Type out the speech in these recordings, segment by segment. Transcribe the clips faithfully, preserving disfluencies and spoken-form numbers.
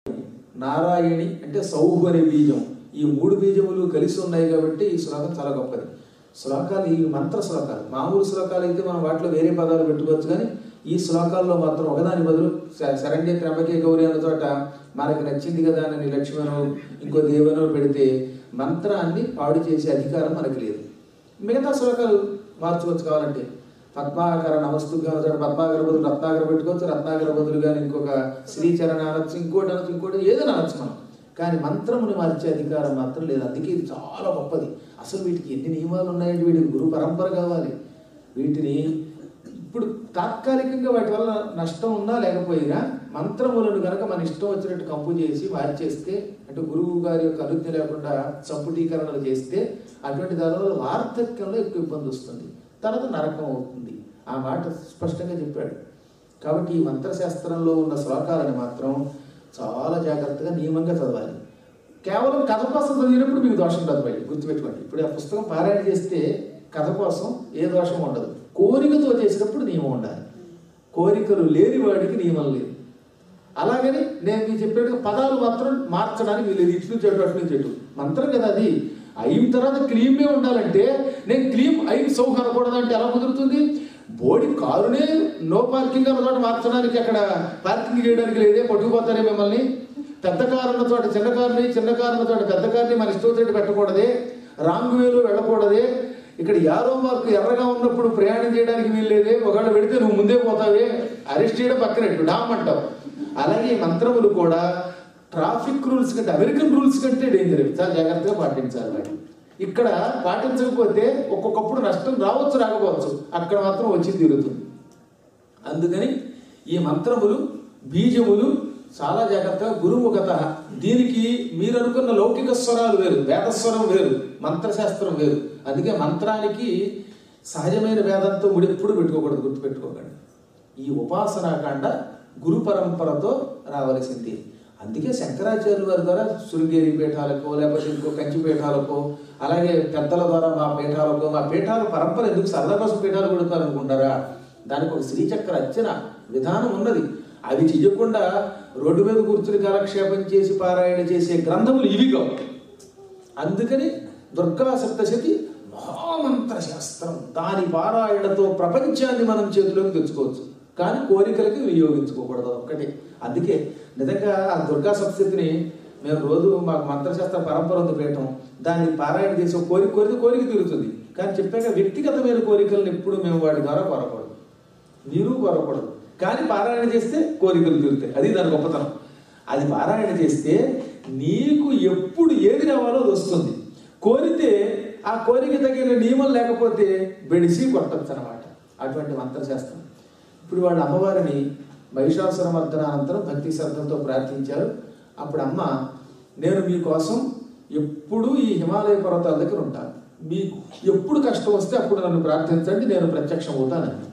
నారాయణి అంటే సౌహు అనే బీజం. ఈ మూడు బీజములు కలిసి ఉన్నాయి కాబట్టి ఈ శ్లోకం చాలా గొప్పది. శ్లోకాలు ఈ మంత్ర శ్లోకాలు, మామూలు శ్లోకాలు అయితే మనం వాటిలో వేరే పదాలు పెట్టుకోవచ్చు, కానీ ఈ శ్లోకాల్లో మాత్రం ఒకదాని బదులు శరణ్య త్రమకే గౌరీ అన్న చోట మనకు నచ్చింది కదా అని లక్ష్మణో ఇంకో దేవనో పెడితే మంత్రాన్ని పాడు చేసే అధికారం మనకు లేదు. మిగతా శ్లోకాలు మార్చుకోవచ్చు కావాలంటే. పద్మాకర నమస్తుభ్యం అన్న చోట పద్మాకర బదులు రత్నాకర పెట్టుకోవచ్చు, రత్నాకర బదులు కానీ ఇంకొక శ్రీచరణ అనొచ్చు, ఇంకోటి అనొచ్చు, ఇంకోటి ఏదైనా అనొచ్చు మనం. కానీ మంత్రముని మార్చే అధికారం మాత్రం లేదు. అందుకే ఇది చాలా గొప్పది. అసలు వీటికి ఎన్ని నియమాలు ఉన్నాయంటే వీటికి గురు పరంపర కావాలి. వీటిని ఇప్పుడు తాత్కాలికంగా వాటి వల్ల నష్టం ఉన్నా లేకపోయినా మంత్రములను కనుక మన ఇష్టం వచ్చినట్టు కంపు చేసి మార్చేస్తే, అంటే గురువు గారి యొక్క అనుజ్ఞ లేకుండా సంపుటీకరణలు చేస్తే అటువంటి దానివల్ల వార్ధక్యంలో ఎక్కువ ఇబ్బంది వస్తుంది, తర్వాత నరకం అవుతుంది. ఆ మాట స్పష్టంగా చెప్పాడు. కాబట్టి ఈ మంత్రశాస్త్రంలో ఉన్న శ్లోకాలను మాత్రం చాలా జాగ్రత్తగా నియమంగా చదవాలి. కేవలం కథ కోసం చదివినప్పుడు మీకు దోషం రాదు. బయట గుర్తుపెట్టుకోండి. ఇప్పుడు ఆ పుస్తకం పారాయణ చేస్తే కథ కోసం ఏ దోషం ఉండదు. కోరికతో చేసినప్పుడు నియమం ఉండాలి. కోరికలు లేని వాడికి నియమం లేదు. అలాగని నేను మీకు చెప్పేట్టుగా పదాలు మాత్రం మార్చడానికి వీళ్ళు ఇట్లు చెట్టు అట్లు చెట్టు మంత్రం కదా అది. అయిన తర్వాత క్లీమే ఉండాలంటే నేను క్లీమ్ అయిన సౌహ అనకూడదంటే ఎలా కుదురుతుంది? బోడి కారునే నో పార్కింగ్ అన్న చోట మార్చడానికి అక్కడ పార్కింగ్ చేయడానికి లేదే, పట్టుకుపోతారే మిమ్మల్ని. పెద్ద కారు ఉన్న చోట చిన్న కారుని, చిన్న కారు ఉన్న చోట పెద్ద కారుని మన ఇష్టం వచ్చేట్టు పెట్టకూడదే, రాంగ్ వేలో వెళ్ళకూడదే. ఇక్కడ యారో మార్కు ఎర్రగా ఉన్నప్పుడు ప్రయాణం చేయడానికి వీల్లేదే, ఒకవేళ పెడితే నువ్వు ముందే పోతావే, అరెస్ట్ చేయడం పక్కనట్టు డామ్ అంటావు. అలాగే మంత్రములు కూడా ట్రాఫిక్ రూల్స్ కంటే, అమెరికన్ రూల్స్ కంటే డేంజర్. చాలా జాగ్రత్తగా పాటించాలి వాటి. ఇక్కడ పాటించకపోతే ఒక్కొక్కప్పుడు నష్టం రావచ్చు రాకపోవచ్చు, అక్కడ మాత్రం వచ్చి తీరుతుంది. అందుకని ఈ మంత్రములు బీజములు చాలా జాగ్రత్తగా గురుముఖత. దీనికి మీరు అనుకున్న లౌకిక స్వరాలు వేరు, వేదస్వరం వేరు, మంత్రశాస్త్రం వేరు. అందుకే మంత్రానికి సహజమైన వేదంతో ముడెప్పుడు పెట్టుకోకూడదు, గుర్తుపెట్టుకోకండి. ఈ ఉపాసనాకాండ గురు పరంపరతో రావలసింది. అందుకే శంకరాచార్యుల వారి ద్వారా శృంగేరి పీఠాలకో లేకపోతే ఇంకో కంచి పీఠాలకో, అలాగే పెద్దల ద్వారా మా పీఠాలకో, మా పీఠాల పరంపర ఎందుకు సరదా కోసం పీఠాలు కొడుతారనుకుంటారా? దానికి ఒక శ్రీచక్ర అర్చన విధానం ఉన్నది. అవి చెయ్యకుండా రోడ్డు మీద కూర్చుని కాలక్షేపం చేసి పారాయణ చేసే గ్రంథములు ఇవి కావు. అందుకని దుర్గా సప్తశతి మహామంత్ర శాస్త్రం. దాని పారాయణతో ప్రపంచాన్ని మనం చేతిలోకి తెచ్చుకోవచ్చు, కానీ కోరికలకి వినియోగించుకోకూడదు ఒక్కటే. అందుకే నిజంగా ఆ దుర్గా సప్తశతిని మేము రోజు మాకు మంత్రశాస్త్ర పరంపర ఉంది పీఠం, దాన్ని పారాయణ చేసి కోరిక కోరిక కోరిక తీరుతుంది. కానీ చెప్పాక వ్యక్తిగతమైన కోరికలను ఎప్పుడు మేము వాటి ద్వారా కోరకూడదు, మీరు కోరకూడదు. కానీ పారాయణ చేస్తే కోరికలు తీరుతాయి. అది దాని గొప్పతనం. అది పారాయణ చేస్తే నీకు ఎప్పుడు ఏది రావాలో అది వస్తుంది. కోరితే ఆ కోరిక తగిన నియమం లేకపోతే బెడిసి కొట్టచ్చు అనమాట. అటువంటి మంత్రశాస్త్రం. ఇప్పుడు వాళ్ళు అమ్మవారిని మహిషాసుర మర్దనానంతరం భక్తి శ్రద్ధలతో ప్రార్థించారు. అప్పుడు అమ్మ, నేను మీకోసం ఎప్పుడు ఈ హిమాలయ పర్వతాల దగ్గర ఉంటాను, మీకు ఎప్పుడు కష్టం వస్తే అప్పుడు నన్ను ప్రార్థించండి, నేను ప్రత్యక్షం అవుతానని.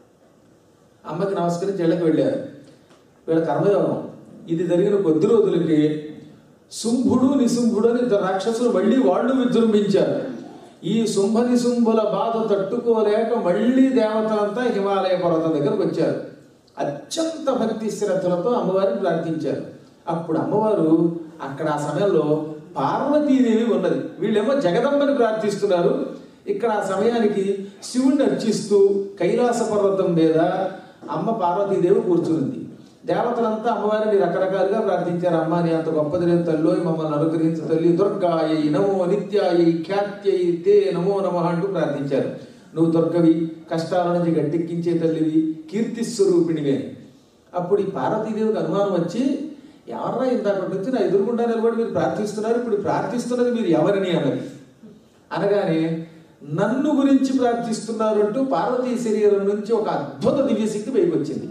అమ్మకి నమస్కరించి ఇళ్ళకి వెళ్ళారు. వీళ్ళ కర్మయోగం ఇది జరిగిన కొద్ది రోజులకి శుంభుడు నిశుంభుడు అని ఇద్దరు రాక్షసులు మళ్ళీ వాళ్ళు విజృంభించారు. ఈ శుంభ నిశుంభుల బాధ తట్టుకోలేక మళ్ళీ దేవతలంతా హిమాలయ పర్వతం దగ్గరకు వచ్చారు. అత్యంత భక్తి శ్రద్ధలతో అమ్మవారిని ప్రార్థించారు. అప్పుడు అమ్మవారు అక్కడ ఆ సమయంలో పార్వతీదేవి ఉన్నది. వీళ్ళేమో జగదంబని ప్రార్థిస్తున్నారు. ఇక్కడ ఆ సమయానికి శివుణ్ణి అర్చిస్తూ కైలాస పర్వతం మీద అమ్మ పార్వతీదేవి కూర్చుంది. దేవతలంతా అమ్మవారిని రకరకాలుగా ప్రార్థించారు. అమ్మ నీ అంత గొప్పది లేదు తల్లి, మమ్మల్ని అనుగ్రహించు తల్లి, దుర్గాయై నమో నిత్యాయై ఖ్యాత్యై తే నమో నమః అంటూ ప్రార్థించారు. నువ్వు దుర్గవి, కష్టాల నుంచి గట్టెక్కించే తల్లివి, కీర్తి స్వరూపిణివి అని. అప్పుడు ఈ పార్వతీదేవికి అనుమానం వచ్చి, ఎవర్రా ఇంతకటి నుంచి నా ఎదురుగుండా నిలబడి మీరు ప్రార్థిస్తున్నారు, ఇప్పుడు ప్రార్థిస్తున్నది మీరు ఎవరిని అన్నది. అనగానే నన్ను గురించి ప్రార్థిస్తున్నారు అంటూ పార్వతీ శరీరం నుంచి ఒక అద్భుత దివ్యశక్తి పైకి వచ్చింది.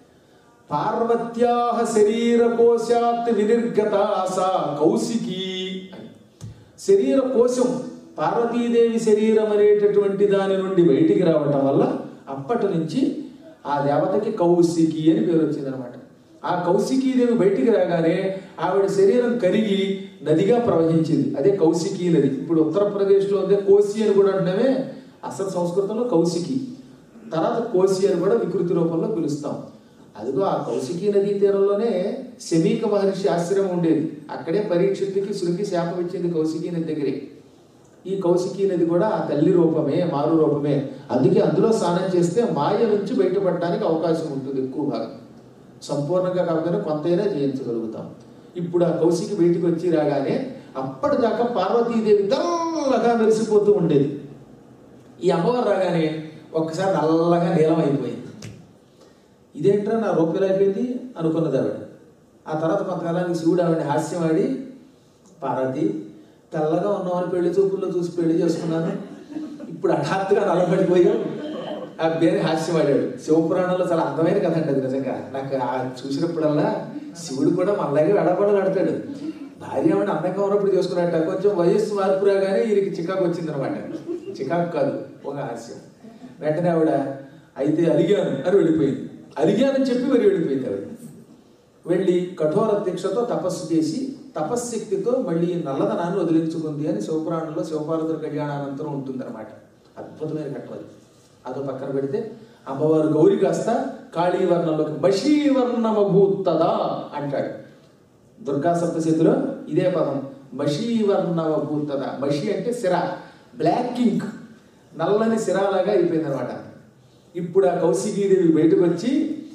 పార్వత్యాహ శరీర కోశాత్ వినిర్గత ఆసా కౌశికీ అని. శరీర కోశం పార్వతీదేవి శరీరం అనేటటువంటి దాని నుండి బయటికి రావటం వల్ల అప్పటి నుంచి ఆ దేవతకి కౌశికి అని పేరు వచ్చిందనమాట. ఆ కౌశికీదేవి బయటికి రాగానే ఆవిడ శరీరం కరిగి నదిగా ప్రవహించింది. అదే కౌశికీ నది. ఇప్పుడు ఉత్తరప్రదేశ్లో ఉందే కోసి అని కూడా అంటున్నామే, అసలు సంస్కృతంలో కౌశికి, తర్వాత కోసి అని కూడా వికృతి రూపంలో పిలుస్తాం. అదిగో ఆ కౌశికీ నదీ తీరంలోనే శమీక మహర్షి ఆశ్రమం ఉండేది. అక్కడే పరీక్షిత్తుకి శృంగి శాపం ఇచ్చింది కౌశికీ నది దగ్గరే. ఈ కౌశికీ నది కూడా ఆ తల్లి రూపమే, మారు రూపమే. అందుకే అందులో స్నానం చేస్తే మాయ నుంచి బయటపడడానికి అవకాశం ఉంటుంది. ఎక్కువ భాగం సంపూర్ణంగా కాకపోయినా కొంతైనా జయించగలుగుతాం. ఇప్పుడు ఆ కౌశికి బయటికి వచ్చి రాగానే అప్పటిదాకా పార్వతీదేవి తెల్లగా మెరిసిపోతూ ఉండేది. ఈ అమ్మవారు రాగానే ఒక్కసారి నల్లగా నీలం అయిపోయింది. ఇదేంట్రా నా రూపం అయిపోయింది అనుకున్నది ఆవిడ. ఆ తర్వాత కొంతకాలానికి శివుడు ఆవిడ హాస్యం ఆడి, పార్వతి తెల్లగా ఉన్నామని పెళ్లి చూపుల్లో చూసి పెళ్లి చేసుకున్నాను, ఇప్పుడు హఠాత్తుగా నల్లబడిపోయావు ఆ పేరు హాస్యం ఆడాడు. శివపురాణంలో చాలా అందమైన కథ అండి అది. నిజంగా నాకు ఆ చూసినప్పుడల్లా శివుడు కూడా మనలాగే వెడపడలు ఆడతాడు. భార్య ఆవిడ అందంగా ఉన్నప్పుడు చేసుకున్నట్ట. కొంచెం వయస్సు మార్పు రాగానే ఈయనకి చికాకు వచ్చింది అనమాట. చికాకు కాదు, ఒక హాస్యం. వెంటనే ఆవిడ అయితే అలిగాను అని వెళ్ళిపోయింది. అలిగానని చెప్పి మరి వెళ్ళిపోయింది ఆవిడ. వెళ్ళి కఠోర దీక్షతో తపస్సు చేసి తపశ్శక్తితో మళ్ళీ నల్లదనాన్ని వదిలించుకుంది అని శివపురాణంలో శివపార్వతుల కళ్యాణానంతరం ఉంటుందన్నమాట. అద్భుతమైన కట్టవది. అదో పక్కన పెడితే అమ్మవారు గౌరి కాస్త కాళీవర్ణంలోకి మషీవర్ణమభూతదా అంటాడు. దుర్గా సప్తశతిలో ఇదే పదం, మషీవర్ణమభూతదా. మషి అంటే సిర, బ్లాక్ ఇంక్, నల్లని సిరాలాగా అయిపోయింది అనమాట. ఇప్పుడు ఆ కౌశికీదేవి బయటకు వచ్చి,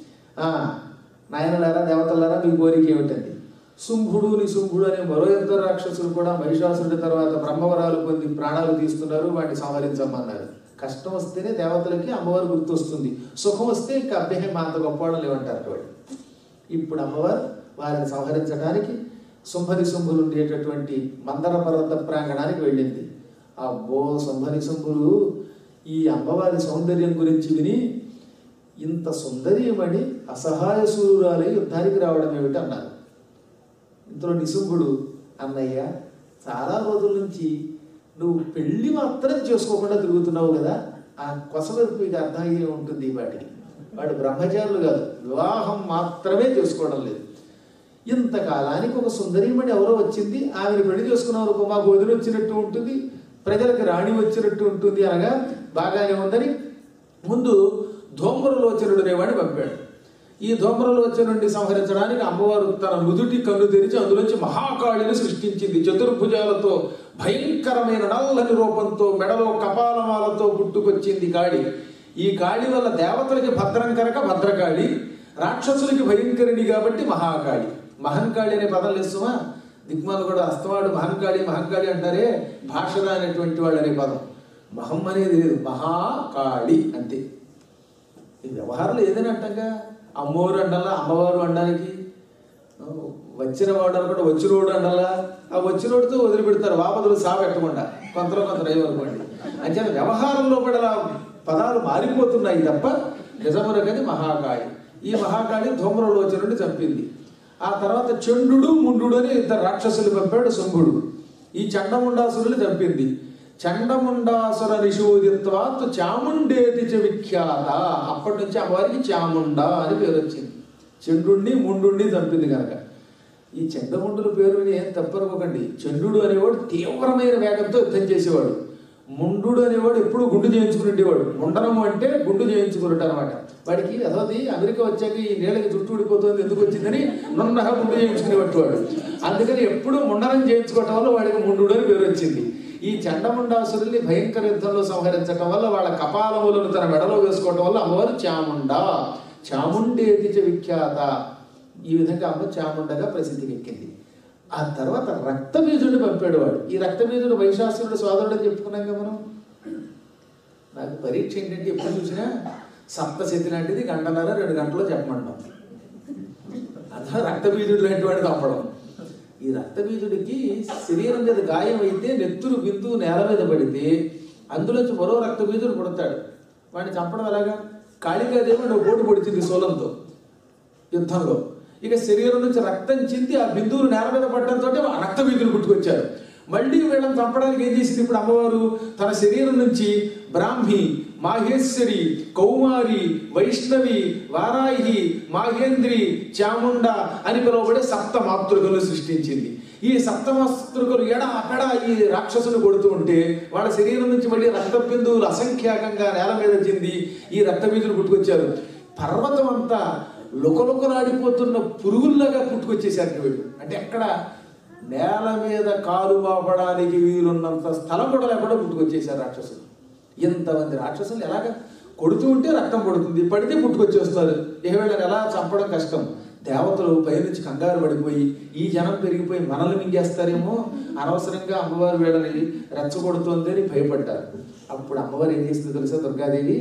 నాయనలారా దేవతలారా మీ కోరిక ఏమిటండి? శుంభుడు నిశుంభుడు అనే మరో ఇద్దరు రాక్షసులు కూడా మహిషాసురుడి తర్వాత బ్రహ్మవరాలు పొంది ప్రాణాలు తీస్తున్నారు, వాటిని సంహరించమన్నారు. కష్టం వస్తేనే దేవతలకి అమ్మవారు గుర్తొస్తుంది, సుఖం వస్తే ఇంకా అభ్యహం అంత గొప్పవాళ్ళు లేవంటారు వాడు. ఇప్పుడు అమ్మవారు వారిని సంహరించడానికి శుంభని శుంభులు ఉండేటటువంటి మందర పర్వత ప్రాంగణానికి వెళ్ళింది. అబ్బో, శుంభని శుంభులు ఈ అమ్మవారి సౌందర్యం గురించి విని ఇంత సుందరీయమణి అసహాయ సూర్యురాలై యుద్ధానికి రావడం ఏమిటి అన్నారు. ఇంతలో నిశుంభుడు, అన్నయ్య చాలా రోజుల నుంచి నువ్వు పెళ్లి మాత్రం చేసుకోకుండా తిరుగుతున్నావు కదా, ఆ కొసవెరుపుకి అర్థం అయ్యే ఉంటుంది వాటికి. వాడు బ్రహ్మచారులు కాదు, వివాహం మాత్రమే చేసుకోవడం లేదు. ఇంతకాలానికి ఒక సుందరీమణి ఎవరో వచ్చింది, ఆమెను పెళ్లి చేసుకున్నవరకు మాకు వదిలి వచ్చినట్టు ఉంటుంది, ప్రజలకు రాణి వచ్చినట్టు ఉంటుంది అనగా బాగానే ఉందని ముందు ధూమ్రలోచనుడు అనేవాడిని పంపాడు. ఈ ధూమ్రలోచనుడిని సంహరించడానికి అమ్మవారు తన నుదుటి కన్ను తెరిచి అందులోంచి మహాకాళిని సృష్టించింది. చతుర్భుజాలతో భయంకరమైన నల్లని రూపంతో మెడలో కపాలమాలతో పుట్టుకొచ్చింది కాళి. ఈ కాళి వల్ల దేవతలకి భద్రం కనుక భద్రకాళి, రాక్షసులకి భయంకరిణి కాబట్టి మహాకాళి. మహంకాళి అనే పదం లేస్తుమా, దిగ్మాలు కూడా అస్తవాడు మహంకాళి మహంకాళి అంటారే, భాషద అనేటువంటి వాళ్ళు అనే పదం. మహం అనేది లేదు, మహాకాళి అంతే. ఈ వ్యవహారంలో ఏదైనా అంటాగా, అమ్మవారు అండాలా, అమ్మవారు అనడానికి, వచ్చిన వాడు కూడా వచ్చినోడు అండాలా, ఆ వచ్చినోడితో వదిలిపెడతారు వాపదులు సాబెట్టకుండా, కొంతలో కొంత రైలు అనుకోండి. అంచేత వ్యవహారంలో కూడా పదాలు మారిపోతున్నాయి తప్ప నిజమునకది మహాకాళి. ఈ మహాకాళి ధూమ్రలోచనుడిని చంపింది. ఆ తర్వాత చండు ముండు అని ఇద్దరు రాక్షసులు పంపాడు శంభుడు. ఈ చండముండాసురుని చంపింది. చండముండాసుర నిషూదిత్వాత్ చాముండేతి చ విఖ్యాత. అప్పటి నుంచి అమ్మవారికి చాముండా అని పేరు వచ్చింది. చండుణ్ణి ముండుణ్ణి చంపింది కనుక. ఈ చండముండుల పేరు విని ఏం తప్పనుకోకండి. చండు అనేవాడు తీవ్రమైన వేగంతో యుద్ధం చేసేవాడు. ముండు అనేవాడు ఎప్పుడు గుండు చేయించుకునేవాడు. ముండనము అంటే గుండు చేయించుకున్నట్టు అనమాట. వాడికి అదోది అమెరికా వచ్చాక ఈ నీళ్ళకి చుట్టూ ఊడిపోతుంది ఎందుకు వచ్చిందని నున్నగా గుండు చేయించుకునేవాడు వాడు. అందుకని ఎప్పుడు ముండనం చేయించుకోవటం వల్ల వాడికి ముండు అని పేరు వచ్చింది. ఈ చండముండాసురుల్ని భయంకర యుద్ధంలో సంహరించడం వల్ల వాళ్ళ కపాలములను తన మెడలో వేసుకోవటం వల్ల అమ్మవారు చాముండా, చాముండేతి చ విఖ్యాత. ఈ విధంగా అమ్మ చాముండగా ప్రసిద్ధికి ఎక్కింది. ఆ తర్వాత రక్తబీజుడిని పంపాడు వాడు. ఈ రక్తబీజుడు మహిషాసురుడు సోదరుడు అని చెప్పుకున్నాం కదా మనం. నాకు పరీక్ష ఏంటంటే ఎప్పుడు చూసినా సప్తశతి లాంటిది గంటన్నర రెండు గంటల్లో చెప్పమంటాం. అలా రక్తబీజుడు లాంటి వాడిని పంపడం. ఈ రక్తబీజుడికి శరీరం మీద గాయం అయితే నెత్తురు బిందు నేల మీద పడితే అందులోంచి మరో రక్తబీజుడు పుడతాడు. వాడిని చంపడం ఎలాగా? కాళికాదేవి నువ్వు పోటు పొడిచింది శూలంతో యుద్ధంలో. ఇక శరీరం నుంచి రక్తం చింది ఆ బిందువులు నేల మీద పడటంతో రక్తబీజులు పుట్టుకొచ్చారు. మళ్ళీ వీళ్ళని చంపడానికి ఏం చేసింది ఇప్పుడు అమ్మవారు? తన శరీరం నుంచి బ్రాహ్మి, మాహేశ్వరి, కౌమారి, వైష్ణవి, వారాహి, మాహేంద్రి, చాముండ అని పిలువబడే సప్త మాతృకలు సృష్టించింది. ఈ సప్త మాతృకలు ఎడ అక్కడ ఈ రాక్షసులు కొడుతూ ఉంటే వాళ్ళ శరీరం నుంచి మళ్ళీ రక్త బిందువులు అసంఖ్యాకంగా నేల మీద చింది ఈ రక్తబీజులు పుట్టుకొచ్చారు. పర్వతం అంతా లుకలుకలాడిపోతున్న పురుగుల్లాగా పుట్టుకొచ్చేసారు వీళ్ళు. అంటే ఎక్కడ నేల మీద కాలు వాపడానికి వీలున్నంత స్థలం కూడా లేకుండా పుట్టుకొచ్చేసారు రాక్షసులు. ఇంతమంది రాక్షసులు ఎలాగ కొడుతూ ఉంటే రక్తం పడుతుంది, పడితే పుట్టుకొచ్చేస్తారు. ఇక వీళ్ళని ఎలా చంపడం కష్టం. దేవతలు పైనుంచి కంగారు పడిపోయి ఈ జనం పెరిగిపోయి మనల్ని మింగేస్తారేమో, అనవసరంగా అమ్మవారు వీళ్ళని రెచ్చగొడుతోంది అని భయపడ్డారు. అప్పుడు అమ్మవారు ఏం చేసింది తెలుసా? దుర్గాదేవి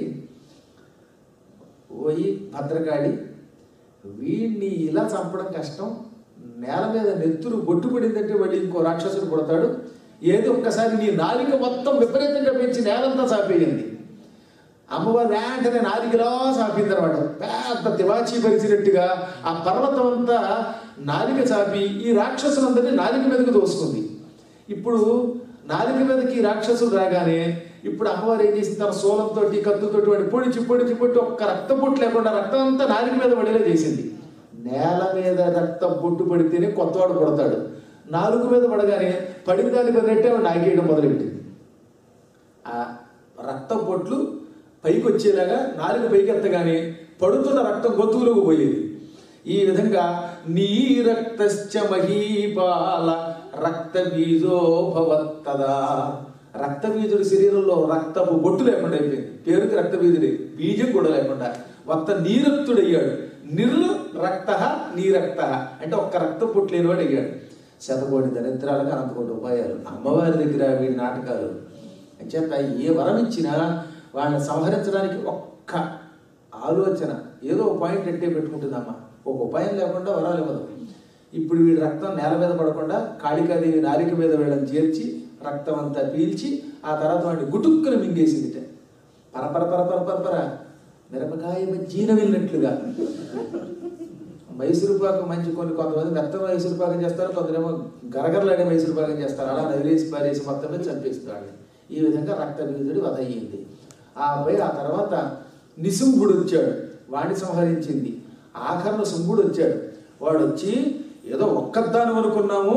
పోయి భద్రకాళి వీడిని ఇలా చంపడం కష్టం, నేల మీద నెత్తురు బొట్టు పడిందంటే వాడు ఇంకో రాక్షసుడు పుడతాడు, ఏదో ఒక్కసారి నీ నాలిక మొత్తం విపరీతంగా పెంచి నేలంతా చాపేయండి. అమ్మవారు వెంటనే నాలికలా చాపింది అనమాట. పెద్ద తివాచీ పరిచినట్టుగా ఆ పర్వతం అంతా నాలిక చాపి ఈ రాక్షసులందరినీ నాలిక మీదకి దోసుకుంది. ఇప్పుడు నాలిక మీదకి రాక్షసులు రాగానే ఇప్పుడు అమ్మవారు ఏం చేసింది? తన సోలంతో కత్తుతో వాడి పొడిచి పొడిచి పొట్టి ఒక్క రక్త బొట్టు లేకుండా రక్తం అంతా నాలిక మీద పడేలా చేసింది. నేల మీద రక్త బొట్టు పడితేనే కొత్తవాడు కొడతాడు, నాలుగు మీద పడగానే పడిన దాన్ని పడినట్టే వాడు నాగేయడం మొదలెట్టింది. ఆ రక్త బొట్లు పైకి వచ్చేలాగా నాలుగు పైకి ఎత్తగానే పడుతున్న రక్తం గొంతువులోకి పోయేది. ఈ విధంగా నీ రక్తశ్చ మహీపాల రక్త బీజో భవత్తదా. రక్తబీజుడి శరీరంలో రక్తపు బొట్టు లేకుండా అయిపోయింది. పేరుకి రక్తబీజుడే, బీజం కూడా లేకుండా మొత్తం నీరక్తుడయ్యాడు. నిర్ రక్త నీరక్త అంటే ఒక్క రక్త బొట్టు లేనివాడు అయ్యాడు. శతకోటి దరిద్రాలకు అనంతకోటి ఉపాయాలు అమ్మవారి దగ్గర వీడి నాటకాలు. అంచేత ఏ వరం ఇచ్చినా వాళ్ళని సంహరించడానికి ఒక్క ఆలోచన ఏదో పాయింట్ ఎట్టే పెట్టుకుంటుందమ్మా. ఒక ఉపాయం లేకుండా వరాలు ఇవ్వదు. ఇప్పుడు వీడి రక్తం నేల మీద పడకుండా కాళికాదేవి నాలిక మీద వీళ్ళని చేర్చి రక్తం అంతా పీల్చి ఆ తర్వాత వాడిని గుటుక్కుని మింగేసింది. పరపర పరపర పరపర మిరపకాయ జీన వెళ్ళినట్లుగా. మైసూరుపాకు మంచి కొన్ని కొంతమంది మెత్త మైసూరుపాకం చేస్తారు, కొందరేమో గరగరలాడే మైసూరుపాకం చేస్తారు. అలా నదిలేసి పారేసి మొత్తం మీద చంపేస్తాడు. ఈ విధంగా రక్తబీజుడి వధ అయ్యింది. ఆపై ఆ తర్వాత నిశుంభుడు వచ్చాడు, వాడిని సంహరించింది. ఆఖరణ శుంభుడు వచ్చాడు. వాడు వచ్చి ఏదో ఒక్కదానం అనుకున్నాము,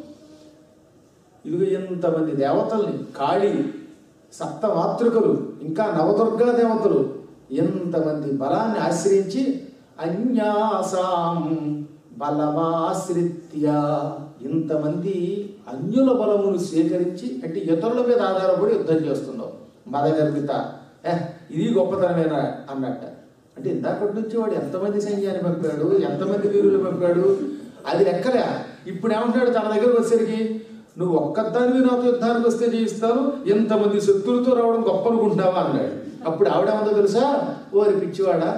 ఇదిగో ఎంతమంది దేవతల్ని, కాళీ సప్త మాతృకలు ఇంకా నవదుర్గా దేవతలు ఎంతమంది బలాన్ని ఆశ్రయించి అన్యాసాం బలమాశ్రిత్య ఇంతమంది అన్యుల బలమును స్వీకరించి అంటే ఇతరుల మీద ఆధారపడి యుద్ధం చేస్తున్నావు మదగర్భిత. ఏహ్ ఇది గొప్పతనమేనా అన్నట్ట. అంటే ఇందాకటి నుంచి వాడు ఎంతమంది సైన్యాన్ని పంపాడు, ఎంతమంది వీరులు పంపాడు, అది లెక్కలే. ఇప్పుడు ఏమంటాడు తన దగ్గరకు వచ్చేసరికి, నువ్వు ఒక్కదానివి నాతో యుద్ధానికి వస్తే చేయిస్తాను, ఎంతమంది శత్రులతో రావడం గొప్ప అనుకుంటున్నావా అన్నాడు. అప్పుడు ఆవిడేమందో తెలుసా? ఓరి పిచ్చివాడా,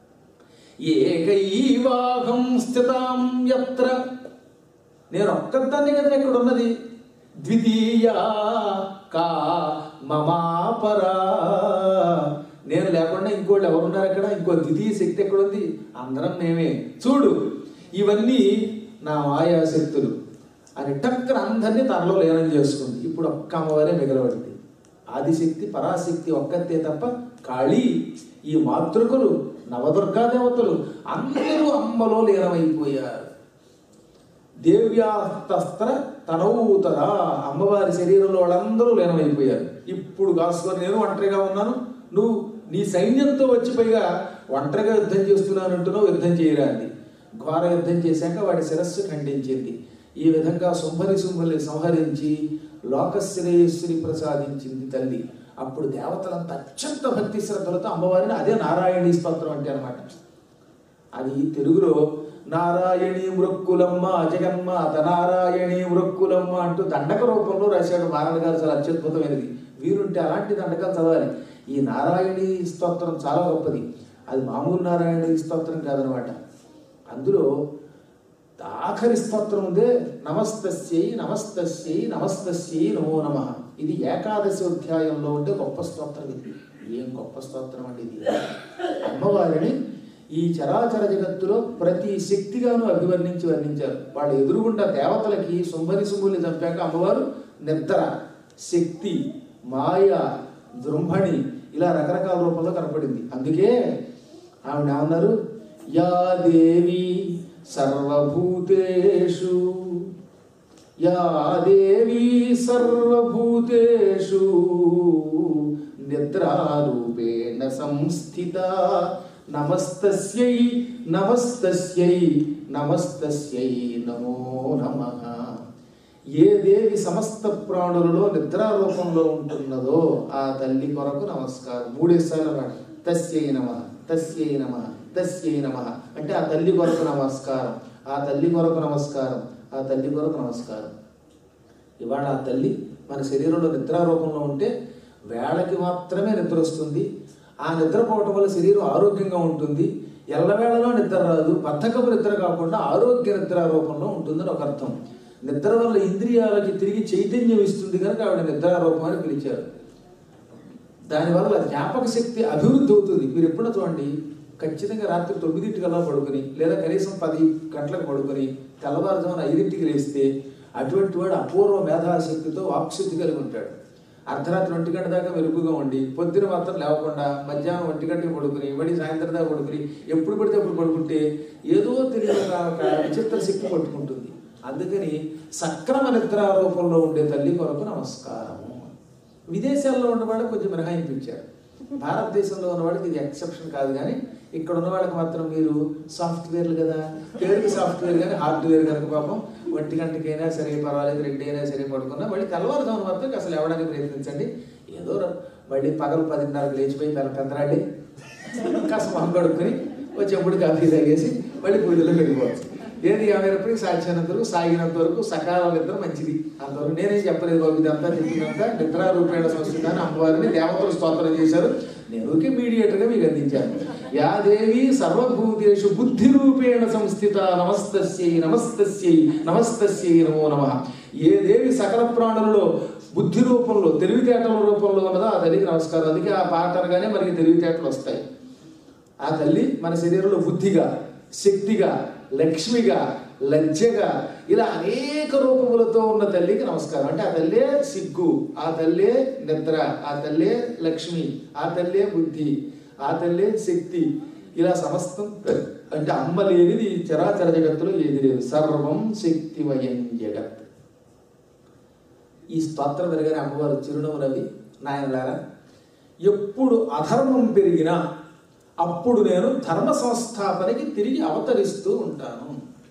ఏకైవాహం స్థితాం యత్ర, నేను ఒక్కదాన్ని కదా ఇక్కడ ఉన్నది, ద్వితీయా కా మమాపరా, నేను లేకుండా ఇంకోళ్ళు ఎవరున్నారు అక్కడ, ఇంకో ద్వితీయ శక్తి ఎక్కడుంది, అందరం మేమే, చూడు ఇవన్నీ నా మాయాశక్తులు అని టక్కన అందరినీ తనలో లీనం చేసుకుంది. ఇప్పుడు ఒక్క అమ్మవారే మిగలబడింది. ఆదిశక్తి పరాశక్తి ఒక్కతే తప్ప కాళీ ఈ మాతృకులు నవదుర్గా దేవతలు అందరూ అమ్మలో లీనమైపోయారు. దేవ్యాస్త్ర తనవుతరా, అమ్మవారి శరీరంలో వాళ్ళందరూ లీనమైపోయారు. ఇప్పుడు కాసుకొని నేను ఒంటరిగా ఉన్నాను, నువ్వు నీ సైన్యంతో వచ్చి పైగా ఒంటరిగా యుద్ధం చేస్తున్నానంటున్నావు, యుద్ధం చేయరా అంది. ఘోర యుద్ధం చేశాక వాడి శిరస్సు ఖండించింది. ఈ విధంగా శుంభని శుంభుల్ని సంహరించి లోకశ్రేయస్సుని ప్రసాదించింది తల్లి. అప్పుడు దేవతలంతా అత్యంత భక్తి శ్రద్ధలతో అమ్మవారిని, అదే నారాయణీ స్తోత్రం అంటే అనమాట. అది తెలుగులో నారాయణీ మృక్కులమ్మ జగన్మాత నారాయణీ మృక్కులమ్మ అంటూ దండక రూపంలో రాశాడు మారణ గారు. చాలా అత్యద్భుతమైనది. వీరుంటే అలాంటి దండకాలు చదవాలి. ఈ నారాయణీ స్తోత్రం చాలా గొప్పది. అది మామూలు నారాయణీ స్తోత్రం కాదనమాట. అందులో ఆఖరి స్తోత్రం ఉందే, నమస్తస్యై నమస్తస్యై నమస్తస్యై నమో నమః. ఇది ఏకాదశి అధ్యాయంలో ఉండే గొప్ప స్తోత్రం. ఇది ఏం గొప్ప స్తోత్రం అండి ఇది. అమ్మవారిని ఈ చరాచర జగత్తులో ప్రతి శక్తిగాను అభివర్ణించి వర్ణించారు. వాళ్ళు ఎదురుగుండా దేవతలకి శుంభని శుంభుల్ని చంపాక అమ్మవారు నిద్ర, శక్తి, మాయ, జృంభణి ఇలా రకరకాల రూపంలో కనపడింది. అందుకే ఆవిడ ఏమన్నారు, యా దేవి సర్వభూతేషు యా దేవి సర్వభూతేషు నిద్రారూపేణ సంస్థిత నమస్తస్యై నమస్తస్యై నమస్తస్యై నమో నమః. ఏ దేవి సమస్త ప్రాణులలో నిద్రారూపంలో ఉంటున్నదో ఆ తల్లి కొరకు నమస్కారం. మూడేసార్లు అన్నాడు తస్యై నమః తస్యై నమః తస్యై నమః అంటే ఆ తల్లి కొరకు నమస్కారం, ఆ తల్లి కొరకు నమస్కారం, ఆ తల్లి కొరకు నమస్కారం. ఇవాళ ఆ తల్లి మన శరీరంలో నిద్రారూపంలో ఉంటే వేళకి మాత్రమే నిద్ర వస్తుంది. ఆ నిద్రపోవటం వల్ల శరీరం ఆరోగ్యంగా ఉంటుంది. ఎల్లవేళలో నిద్ర రాదు, బద్ధకపు నిద్ర కాకుండా ఆరోగ్య నిద్ర రూపంలో ఉంటుందని ఒక అర్థం. నిద్ర వల్ల ఇంద్రియాలకి తిరిగి చైతన్యం ఇస్తుంది కనుక ఆవిడ నిద్రారూపం అని పిలిచారు. దానివల్ల జ్ఞాపక శక్తి అభివృద్ధి అవుతుంది. మీరు ఎప్పుడో చూడండి, ఖచ్చితంగా రాత్రి తొమ్మిదింటికల్లా పడుకుని లేదా కనీసం పది గంటలకు పడుకుని తెల్లవారుజామున ఐదింటికి లేస్తే అటువంటి వాడు అపూర్వ మేధాశక్తితో వాక్శుద్ధి కలిగి ఉంటాడు. అర్ధరాత్రి ఒంటి గంట దాకా మెరుగుగా ఉండి పొద్దున మాత్రం లేవకుండా మధ్యాహ్నం ఒంటి గంటకి పడుకుని మళ్ళీ సాయంత్రం దాకా పడుకుని ఎప్పుడు పడితే అప్పుడు పడుకుంటే ఏదో తెలియని ఒక విచిత్ర శక్తి పట్టుకుంటుంది. అందుకని సక్రమ నిద్రారూపంలో ఉండే తల్లి కొరకు నమస్కారము. విదేశాల్లో ఉన్నవాళ్ళకి కొంచెం మినహాయింపించారు. భారతదేశంలో ఉన్నవాడికి ఇది ఎక్సెప్షన్ కాదు, కానీ ఇక్కడ ఉన్న వాళ్ళకి మాత్రం మీరు సాఫ్ట్వేర్లు కదా, పేరుకి సాఫ్ట్వేర్ కానీ హార్డ్వేర్ కనుక పాపం ఒంటి గంటకైనా సరే పర్వాలేదు, రెండు అయినా సరే పడుకున్నా మళ్ళీ తెల్లవారుజామున మాత్రం అసలు ఎవడానికి ప్రయత్నించండి. ఏదో మళ్ళీ పగలు పదిన్నరకు లేచిపోయి పెద్ద పెద్దరాడి కాస్త మొహం కడుక్కొని వచ్చేప్పుడు కాఫీ తాగేసి మళ్ళీ పూజలో వెళ్ళిపోవచ్చు. ఏది ఏమైనప్పటికీ సాధ్యమైనంత వరకు సాగినంత వరకు సకాలం నిద్ర మంచిది. అంతవరకు నేనేం చెప్పలేదు బాబు, ఇదంతా చెప్పినంత నిద్రారూపేణ సంస్కృతాన్ని అమ్మవారిని దేవతలు స్తోత్రం చేశారు. నేను ఊరికే మీడియేటర్గా మీకు అందించాను. యా దేవి సర్వభూతేషు బుద్ధి రూపేణ సంస్థిత నమస్తస్యై నమస్తస్యై నమస్తస్యై నమో నమః. ఏ దేవి సకల ప్రాణులలో బుద్ధి రూపంలో తెలివితేటల రూపంలో ఉన్నదో ఆ తల్లికి నమస్కారం. అందుకే ఆ పాట అనగానే మనకి తెలివితేటలు వస్తాయి. ఆ తల్లి మన శరీరంలో బుద్ధిగా, శక్తిగా, లక్ష్మిగా, లజ్జగా ఇలా అనేక రూపములతో ఉన్న తల్లికి నమస్కారం. అంటే ఆ తల్లే సిగ్గు, ఆ తల్లే నిద్ర, ఆ తల్లే లక్ష్మి, ఆ తల్లే బుద్ధి, ఆ తల్లే శక్తి, ఇలా సమస్తం. అంటే అమ్మ లేనిది చరాచర జగత్తులో ఏది లేదు. సర్వం శక్తిమయం జగత్. ఈ స్తోత్రం పెరగానే అమ్మవారు చిరునవ్వు నవ్వి, నాయనలారా, ఎప్పుడు అధర్మం పెరిగినా అప్పుడు నేను ధర్మ సంస్థాపనకి తిరిగి అవతరిస్తూ ఉంటాను.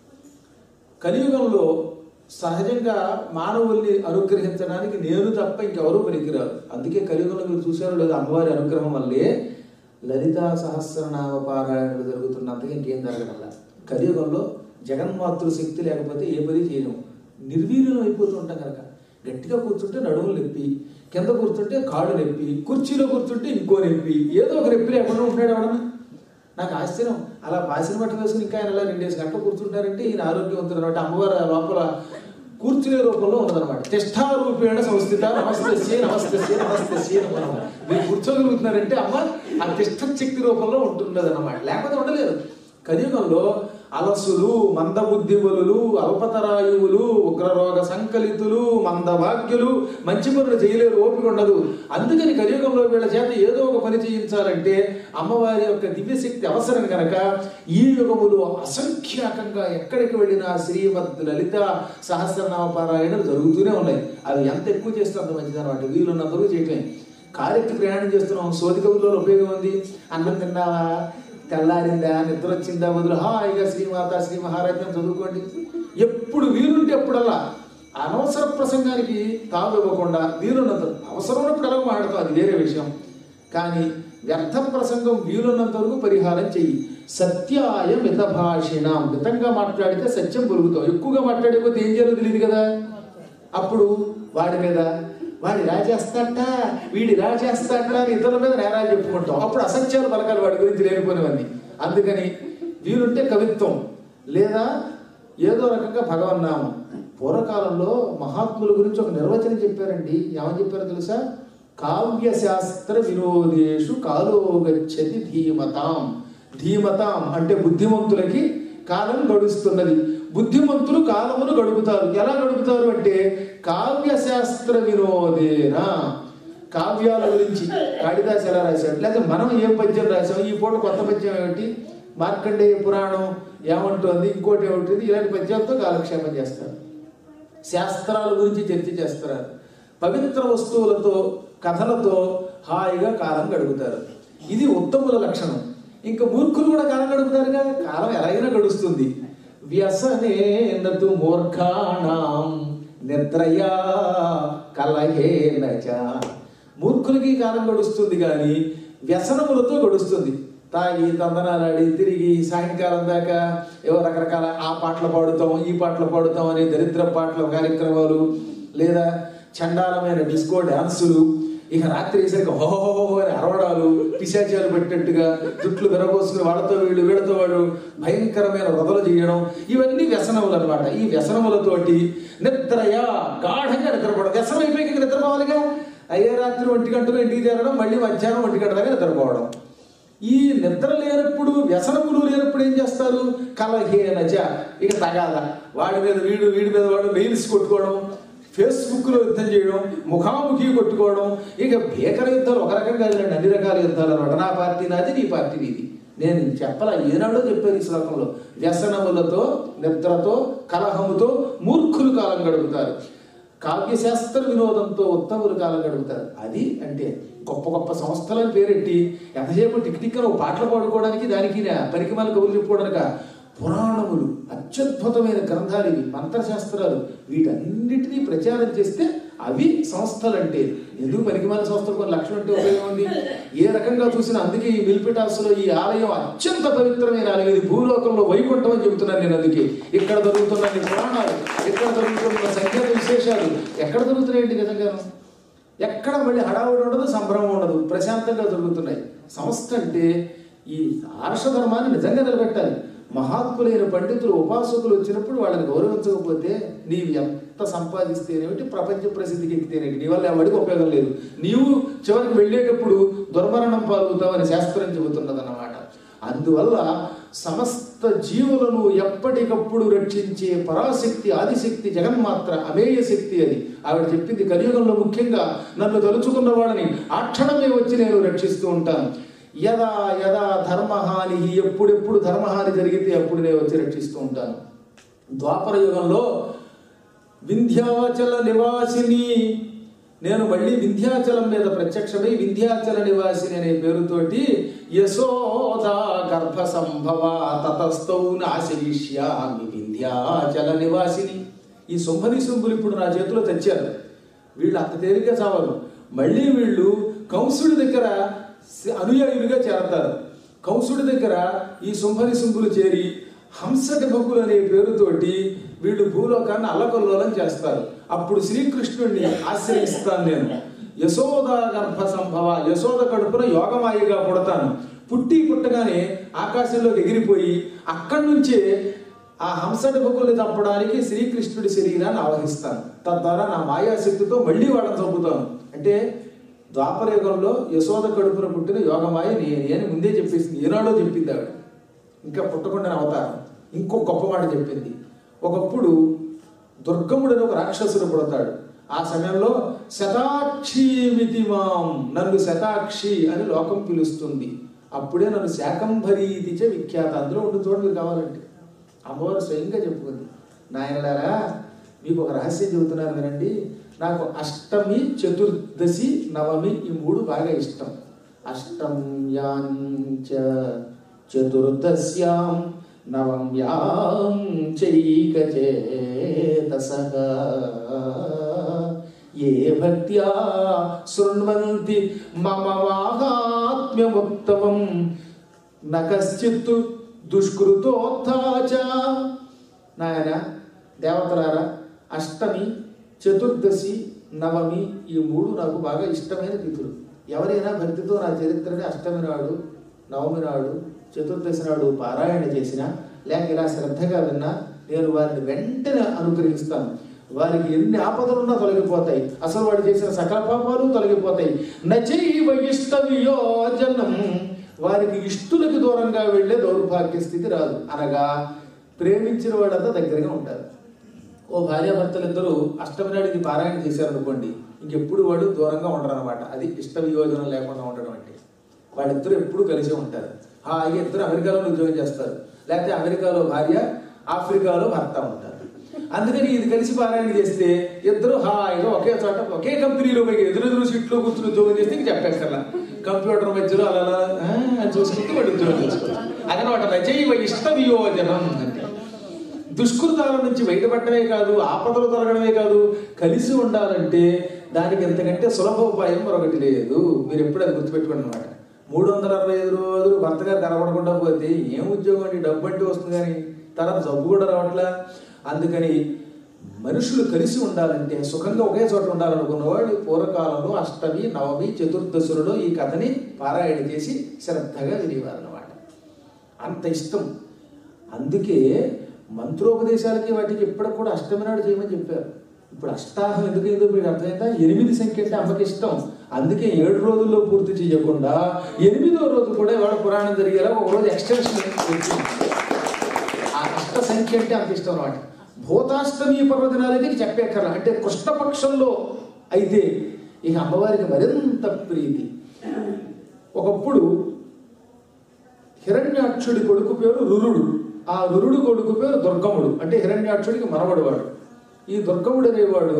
కలియుగంలో సహజంగా మానవుల్ని అనుగ్రహించడానికి నేను తప్ప ఇంకెవరూ పనికిరారు. అందుకే కలియుగంలో మీరు చూశారో లేదు, అమ్మవారి అనుగ్రహం వల్లే లలితా సహస్రనామ పారాయణలు జరుగుతున్నంతగా ఇంకేం జరగడంలా. కలియుగంలో జగన్మాతృ శక్తి లేకపోతే ఏ పని చేయలేము. నిర్వీర్యం అయిపోతూ ఉంటాం కనుక గట్టిగా కూర్చుంటే నడుములు నొప్పి, కింద కూర్చుంటే కాళ్ళు నొప్పి, కుర్చీలో కూర్చుంటే ఇంకో నొప్పి, ఏదో ఒక నొప్పి లేకుండా ఉంటాడు ఎవడన్నా. నాకు ఆశ్చర్యం, అలా బాసిన బట్ట వేసుకుని ఇంకా ఆయన అలా రెండేసి గంటలు కూర్చుంటారంటే ఈయన ఆరోగ్యవంతుడు అనమాట. అమ్మవారు లోపల కూర్చునే రూపంలో ఉన్నదనమాట. తిష్టారూపేణ సంస్థిత నమస్తస్యై నమస్తస్యై నమస్తస్యై నమో నమః. మీరు కూర్చోగలుగుతున్నారంటే అమ్మ ఆ తిష్ట శక్తి రూపంలో ఉంటున్నది అన్నమాట, లేకపోతే ఉండలేదు. కలియుగంలో అలసులు, మందబుద్ధిబలులు, అల్పతరాయువులు, ఉగ్రరోగ సంకలితులు, మందభాగ్యులు మంచి పనులు చేయలేరు, ఓపిక ఉండదు. అందుకని కలియుగంలో వీళ్ళ చేత ఏదో ఒక పని చేయించాలంటే అమ్మవారి యొక్క దివ్యశక్తి అవసరం కనుక ఈ యుగములో అసంఖ్యాకంగా ఎక్కడికి వెళ్ళినా శ్రీమద్ లలిత సహస్రనామ పారాయణలు జరుగుతూనే ఉన్నాయి. అవి ఎంత ఎక్కువ చేస్తే అంత మంచిది అనమాట. వీలున్నంతవరకు చేయటమే. కారెక్కి ప్రయాణం చేస్తున్నాం, సోది కబుర్లో ఉపయోగం ఉంది. అన్నం తిన్నావా, తెల్లారిందా, నిద్ర వచ్చిందా, బదులు హాయిగా శ్రీమాత శ్రీ మహారాజ్యం చదువుకోండి. ఎప్పుడు వీలుంటే అప్పుడల్లా అనవసర ప్రసంగానికి తావు ఇవ్వకుండా వీలున్నంత, అవసరం ఉన్నప్పుడు ఎలా మాట్లాడతాం అది వేరే విషయం, కానీ వ్యర్థ ప్రసంగం వీలున్నంత వరకు పరిహారం చెయ్యి. సత్యాయ మితభాషిణం, మితంగా మాట్లాడితే సత్యం పొరుగుతాం. ఎక్కువగా మాట్లాడకపోతే ఏం చేయాలో తెలియదు కదా. అప్పుడు వాడి మీద వాడి రాజేస్తాట, వీడి రాజేస్తాట అని ఇతరుల మీద నేరాలు చెప్పుకుంటాం. అప్పుడు అసత్యాలు పలకాలి వాడి గురించి లేనిపోయినవన్నీ. అందుకని వీలుంటే కవిత్వం లేదా ఏదో రకంగా భగవన్నామం. పూర్వకాలంలో మహాత్ముల గురించి ఒక నిర్వచనం చెప్పారండి. ఏమని చెప్పారో తెలుసా? కావ్యశాస్త్ర వినోదేషు కాలో గచ్చతి ధీమతాం. ధీమతాం అంటే బుద్ధిమంతులకి కాలం గడుస్తున్నది. బుద్ధిమంతులు కాలమును గడుపుతారు. ఎలా గడుపుతారు అంటే కావ్యశాస్త్ర వినోదేనా. కావ్యాల గురించి కాళిదాసు ఎలా రాశాడు, లేకపోతే మనం ఏం పద్యం రాసాం, ఈ పూట కొత్త పద్యం ఏమిటి, మార్కండేయ పురాణం ఏమంటుంది, ఇంకోటి ఏమిటి, ఇలాంటి పద్యాలతో కాలక్షేపం చేస్తారు. శాస్త్రాల గురించి చర్చ చేస్తారు. పవిత్ర వస్తువులతో కథలతో హాయిగా కాలం గడుపుతారు. ఇది ఉత్తముల లక్షణం. ఇంకా మూర్ఖులు కూడా కాలం గడుపుతారుగా. కాలం ఎలాగైనా గడుస్తుంది. వ్యసనేనతు మూర్ఖాణం నిద్రయా కలహేనచ. మూర్ఖులకి కాలం గడుస్తుంది కానీ వ్యసనములతో గడుస్తుంది. తాగి తందనాలాడి తిరిగి సాయంకాలం దాకా ఏవో రకరకాల ఆ పాటలు పాడుతాం ఈ పాటలు పాడుతాం అనే దరిద్ర పాటల కార్యక్రమాలు, లేదా చండాలమైన డిస్కో డాన్సులు, ఇక రాత్రి వేసరికి హోహోహో అని అరవడాలు, పిశాచాలు పెట్టినట్టుగా జుట్లు విరబోసుకుని వాళ్ళతో వీళ్ళు వీళ్ళతో వాడు భయంకరమైన వదలు చేయడం, ఇవన్నీ వ్యసనములు అనమాట. ఈ వ్యసనములతోటి నిద్రయా గాఢంగా నిద్రపోవడం. వ్యసనం అయిపోయి నిద్రపోవాలిగా. అయ్యే రాత్రి ఒంటి గంటకు ఇంటికి చేరడం, మళ్ళీ మధ్యాహ్నం ఒంటి గంట దాకా నిద్రపోవడం. ఈ నిద్ర లేనప్పుడు, వ్యసనములు లేనప్పుడు ఏం చేస్తారు? కలహేనచ, ఇక తగాద, వాడి మీద వీడు వీడి మీద వాడు మెయిల్స్ కొట్టుకోవడం, ఫేస్బుక్లో యుద్ధం చేయడం, ముఖాముఖి కొట్టుకోవడం, ఇక భీకర యుద్ధాలు. ఒక రకంగా కాదులండి, అన్ని రకాల యుద్ధాలు అనమాట. నా పార్టీ నాది, నీ పార్టీ నీది. నేను చెప్పాల ఏనాడో చెప్పారు ఈ శ్లోకంలో. వ్యసనములతో నిద్రతో కలహముతో మూర్ఖులు కాలం గడుపుతారు, కావ్యశాస్త్ర వినోదంతో ఉత్తములు కాలం గడుపుతారు. అది అంటే గొప్ప గొప్ప సంస్థలను పేరెట్టి ఎంతసేపు టిక్ టిక్ అని పాటలు పాడుకోవడానికి, దానికి పరికమాల కబుర్లు చెప్పుకోవడానిక. పురాణములు అత్యద్భుతమైన గ్రంథాలు ఇవి, మంత్రశాస్త్రాలు, వీటన్నిటినీ ప్రచారం చేస్తే అవి సంస్థలు అంటే. ఎందుకు పరికమాల సంస్థలు కొన్ని లక్షలు అంటే ఉపయోగం ఉంది? ఏ రకంగా చూసినా. అందుకే ఈ మిల్పిటాస్లో ఈ ఆలయం అత్యంత పవిత్రమైన ఆలయం. ఇది భూలోకంలో వైకుంఠం అని చెబుతున్నాను నేను. అందుకే ఇక్కడ దొరుకుతున్న పురాణాలు, ఇక్కడ దొరుకుతున్న సంగీత విశేషాలు ఎక్కడ దొరుకుతున్నాయండి నిజంగాను? ఎక్కడ మళ్ళీ హడావుడి ఉండదు, సంభ్రమం ఉండదు, ప్రశాంతంగా దొరుకుతున్నాయి. సంస్థ అంటే ఈ ఆర్షధర్మాన్ని నిజంగా నిలబెట్టాలి. మహాత్ములైన పండితులు ఉపాసకులు వచ్చినప్పుడు వాళ్ళని గౌరవించకపోతే నీవు ఎంత సంపాదిస్తేనేమిటి, ప్రపంచ ప్రసిద్ధికి ఎక్కితేనేటి, నీ వల్ల ఎవరికి ఉపయోగం లేదు. నీవు చివరికి వెళ్ళేటప్పుడు దుర్మరణం పాల్గొతావని శాస్త్రం చెబుతున్నదన్నమాట. అందువల్ల సమస్త జీవులను ఎప్పటికప్పుడు రక్షించే పరాశక్తి, ఆదిశక్తి, జగన్మాత్ర, అమేయ శక్తి అని ఆవిడ చెప్పింది. కలియుగంలో ముఖ్యంగా నన్ను తలుచుకున్న వాళ్ళని ఆ క్షణమే వచ్చి నేను రక్షిస్తూ ఉంటాను. యదా యదా ధర్మహాని, ఎప్పుడెప్పుడు ధర్మహాని జరిగితే అప్పుడు నేను వచ్చి రక్షిస్తూ ఉంటాను. ద్వాపర యుగంలో వింధ్యాచల నివాసిని, నేను మళ్ళీ వింధ్యాచలం మీద ప్రత్యక్షమై వింధ్యాచల నివాసిని అనే పేరుతోటి యశోదా గర్భ సంభవ తతస్థౌ నాశయిష్యామి వింధ్యాచల నివాసిని. ఈ శుంభని శుంభులు ఇప్పుడు నా చేతిలో తెచ్చారు. వీళ్ళు అంత తేలిగ్గా చావరు. మళ్ళీ వీళ్ళు కంసుడి దగ్గర అనుయాయులుగా చేరతారు. కంసుడి దగ్గర ఈ శుంభని శుంభులు చేరి హంసటి భకులు అనే పేరుతోటి వీళ్ళు భూలోకాన్ని అల్లకల్లోలం చేస్తారు. అప్పుడు శ్రీకృష్ణుడిని ఆశ్రయిస్తాను నేను. యశోద గర్భ సంభవ, యశోద కడుపున యోగమాయిగా పుడతాను. పుట్టి పుట్టగానే ఆకాశంలోకి ఎగిరిపోయి అక్కడి నుంచే ఆ హంసటి భకుల్ని చంపడానికి శ్రీకృష్ణుడి శరీరాన్ని ఆవహిస్తాను. తద్వారా నా మాయాశక్తితో మళ్ళీ వాళ్ళని చంపుతాను. అంటే ద్వాపరయుగంలో యశోద కడుపున పుట్టిన యోగమాయ నేనే అని ముందే చెప్పేసింది. ఏనాడో చెప్పింది ఆవిడ, ఇంకా పుట్టకుండా అవతారం. ఇంకో గొప్ప మాట చెప్పింది. ఒకప్పుడు దుర్గముడని ఒక రాక్షసుడు పుడతాడు. ఆ సమయంలో శతాక్షి మాం, నన్ను శతాక్షి అని లోకం పిలుస్తుంది. అప్పుడే నన్ను శాకంభరీతిచ విఖ్యాత. అందులో ఉండి చూడండి మీరు కావాలంటే. అమ్మవారు స్వయంగా చెప్పుకుంది, నాయనలారా మీకు ఒక రహస్యం చెబుతున్నారు వినండి. నాకు అష్టమి, చతుర్దశి, నవమి ఈ మూడు బాగా ఇష్టం. అష్టమ్యాంచ చతుర్దశ్యాం నవమ్యాం చైకచేతసః ఏ భక్త్యా శృణ్వంతి మమ మాహాత్మ్యముత్తమం న కశ్చిత్ దుష్కృతోత్థాచ. నాయన దేవతలారా, అష్టమి, చతుర్దశి, నవమి ఈ మూడు నాకు బాగా ఇష్టమైన తిథులు. ఎవరైనా భక్తితో నా చరిత్రని అష్టమి నాడు, నవమి నాడు, చతుర్దశి నాడు పారాయణ చేసినా, లేక ఇలా శ్రద్ధగా విన్నా నేను వారిని వెంటనే అనుగ్రహిస్తాను. వారికి ఎన్ని ఆపదలున్నా తొలగిపోతాయి. అసలు వాడు చేసిన సకల పాపాలు తొలగిపోతాయి. నచైవ ఇష్ట వియోజనం, వారికి ఇష్టులకు దూరంగా వెళ్లే దౌర్భాగ్య స్థితి రాదు. అనగా ప్రేమించిన వాళ్ళంతా దగ్గరగా ఉంటారు. ఓ భార్యాభర్తలు ఇద్దరు అష్టమి నాడు ఇది పారాయణ చేశారనుకోండి, ఇంకెప్పుడు వాడు దూరంగా ఉండరు అనమాట. అది ఇష్ట వియోజనం లేకుండా ఉండడం అంటే. వాళ్ళిద్దరూ ఎప్పుడు కలిసే ఉంటారు. ఆ ఇద్దరు అమెరికాలో ఉద్యోగం చేస్తారు, లేకపోతే అమెరికాలో భార్య, ఆఫ్రికాలో భర్త ఉంటారు. అందుకని ఇది కలిసి పారాయణ చేస్తే ఇద్దరు హాయిగా ఒకే చోట ఒకే కంపెనీలో పోయి ఎదురెదురు సీట్లో కూర్చుని ఉద్యోగం చేస్తే ఇంక చెప్పేస్తారా. కంప్యూటర్ మధ్యలో అలా అలా చూసుకుంటూ వాడు ఉద్యోగం చేసుకోవచ్చు. అదనమాట రచయివ ఇష్ట వియోజనం అంటే. దుష్కృతాల నుంచి బయటపడటమే కాదు, ఆపదలు తొలగడమే కాదు, కలిసి ఉండాలంటే దానికి ఎంతకంటే సులభ ఉపాయం మరొకటి లేదు. మీరు ఎప్పుడు అది గుర్తుపెట్టుకోండి అనమాట. మూడు వందల అరవై ఐదు రోజులు భర్త గారు కనబడకుండా పోతే ఏం ఉద్యోగం అండి, డబ్బు అంటే వస్తుంది కానీ తర్వాత జబ్బు కూడా రావట్లా. అందుకని మనుషులు కలిసి ఉండాలంటే, సుఖంగా ఒకే చోట ఉండాలనుకున్నవాడు పూర్వకాలంలో అష్టమి నవమి చతుర్దశులలో ఈ కథని పారాయణ చేసి శ్రద్ధగా వినేవారు అన్నమాట. అంత ఇష్టం. అందుకే మంత్రోపదేశాలకి వాటికి ఎప్పటికి కూడా అష్టమి నాడు చేయమని చెప్పారు. ఇప్పుడు అష్టాహం ఎందుకు ఏదో మీకు అర్థమైందా? ఎనిమిది సంఖ్య అంటే అమ్మకి ఇష్టం. అందుకే ఏడు రోజుల్లో పూర్తి చేయకుండా ఎనిమిదో రోజు కూడా ఇవాళ పురాణం జరిగేలా ఒక రోజు ఎక్స్టెన్షన్. ఆ అష్ట సంఖ్య అంటే అంత ఇష్టం అన్నమాట. భూతాష్టమి పర్వదినాలకి చెప్పేకరా అంటే కృష్ణపక్షంలో అయితే ఇక అమ్మవారికి మరింత ప్రీతి. ఒకప్పుడు హిరణ్యాక్షుడి కొడుకు పేరు రురుడు, ఆ రురుడు కొడుకు పేరు దుర్గముడు, అంటే హిరణ్యాక్షుడికి మనవడువాడు. ఈ దుర్గముడు అనేవాడు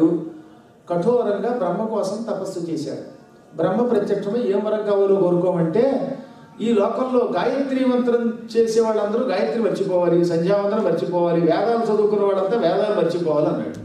కఠోరంగా బ్రహ్మ కోసం తపస్సు చేశాడు. బ్రహ్మ ప్రత్యక్షమై ఏం వరం కావాలో కోరుకోమంటే, ఈ లోకంలో గాయత్రి మంత్రం చేసే వాళ్ళందరూ గాయత్రి మర్చిపోవాలి, సంధ్యావందనం మర్చిపోవాలి, వేదాలు చదువుకున్న వాళ్ళంతా వేదాలు మర్చిపోవాలి అన్నాడు.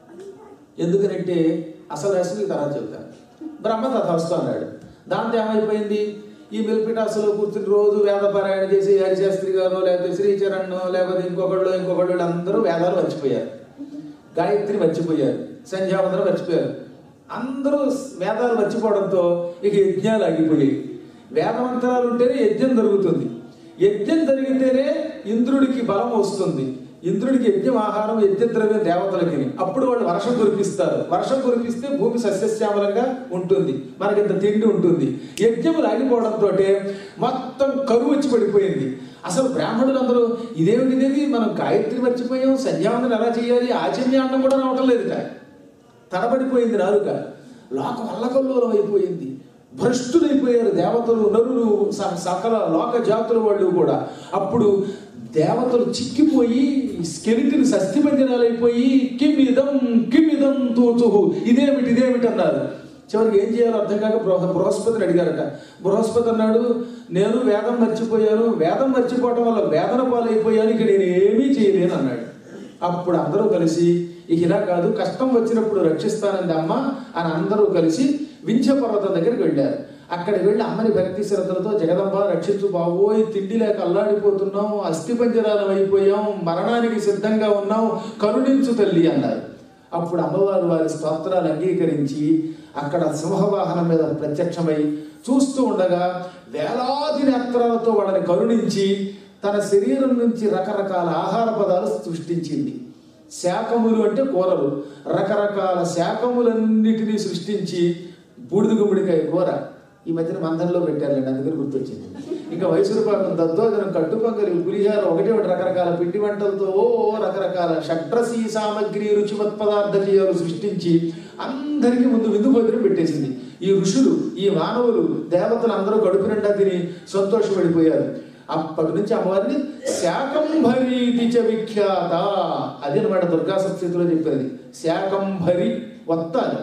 ఎందుకనంటే అసలు రాసి తర్వాత చెబుతాను. బ్రహ్మ తథాస్తు అన్నాడు. దాంతో ఏమైపోయింది, ఈ మిల్పిటాసులో కూర్చుని రోజు వేద పారాయణ చేసి హరిశాస్త్రి గారు లేకపోతే శ్రీచరణ్ లేకపోతే ఇంకొకళ్ళు ఇంకొకళ్ళు అందరూ వేదాలు మర్చిపోయారు, గాయత్రి మర్చిపోయారు, సంధ్యావందనం మర్చిపోయారు. అందరూ వేదాలు మర్చిపోవడంతో ఇక యజ్ఞాలు ఆగిపోయాయి. వేదమంత్రాలు ఉంటేనే యజ్ఞం జరుగుతుంది, యజ్ఞం జరిగితేనే ఇంద్రుడికి బలం వస్తుంది, ఇంద్రుడికి యజ్ఞం ఆహారం యజ్ఞ ద్రవ్యం దేవతలకి. అప్పుడు వాళ్ళు వర్షం కురిపిస్తారు, వర్షం కురిపిస్తే భూమి సస్యశ్యామలంగా ఉంటుంది, మనకింత తిండి ఉంటుంది. యజ్ఞములు ఆగిపోవడంతో మొత్తం కరువు వచ్చి పడిపోయింది. అసలు బ్రాహ్మణులందరూ ఇదేమిటిదేది, మనం గాయత్రి మర్చిపోయాం, సంధ్యావందనం ఎలా చేయాలి, ఆచమ్యాన్నం కూడా రావటం లేదుట. తడబడిపోయింది నాలుక, లోకం అల్లకల్లోలం అయిపోయింది, భ్రష్టులైపోయారు దేవతలు, నరులు, సకల లోక జాతుల వాళ్ళు కూడా. అప్పుడు దేవతలు చిక్కిపోయి స్కెలిటిన్ సస్తిభంజనాలైపోయి కిమిదం కిమిదం తోచుహు, ఇదేమిటి ఇదేమిటి అన్నారు. చివరికి ఏం చేయాలో అర్థం కాక బృహస్పతిని అడిగారట. బృహస్పతి అన్నాడు, నేను వేదం మర్చిపోయాను, వేదం మర్చిపోవటం వల్ల వేదన పాలైపోయాను, ఇక నేను ఏమీ చేయలేను అన్నాడు. అప్పుడు అందరూ కలిసి ఇక ఇలా కాదు, కష్టం వచ్చినప్పుడు రక్షిస్తానంది అమ్మ అని అందరూ కలిసి వింధ్య పర్వతం దగ్గరికి వెళ్ళారు. అక్కడికి వెళ్ళి అమ్మని భక్తి శ్రద్ధలతో, జగదంబ రక్షించు బాబోయ్, తిండి లేక అల్లాడిపోతున్నాం, అస్థిపంజరాలం అయిపోయాం, మరణానికి సిద్ధంగా ఉన్నాం, కరుణించు తల్లి అన్నారు. అప్పుడు అమ్మవారు వారి స్తోత్రాలు అంగీకరించి అక్కడ సింహవాహనం మీద ప్రత్యక్షమై చూస్తూ ఉండగా వేలాది నేత్రాలతో వాళ్ళని కరుణించి తన శరీరం నుంచి రకరకాల ఆహార పదాలు సృష్టించింది. శాకములు అంటే కూరలు, రకరకాల శాకములన్నిటినీ సృష్టించి బూడిద గుమ్మడికాయ కూర ఈ మధ్యన మందంలో పెట్టారండి, అందుకని గుర్తొచ్చింది. ఇంకా మైసూరుపాకం, దద్దోజనం, కట్టుపొంగలి, పులిహార, ఒకటే ఒకటి రకరకాల పిండి వంటలతో రకరకాల షట్రసీ సామగ్రి రుచివత్ పదార్థాలు సృష్టించి అందరికీ ముందు విందు భోజనం పెట్టేసింది. ఈ ఋషులు, ఈ మానవులు, దేవతలు అందరూ కడుపు నిండా తిని సంతోషపడిపోయారు. అప్పటి నుంచి అమ్మవారిని శాకంభరీతి చ విఖ్యాత, అది అనమాట దుర్గా సప్తశతిలో చెప్పేది. శాకంభరి వత్తాలి,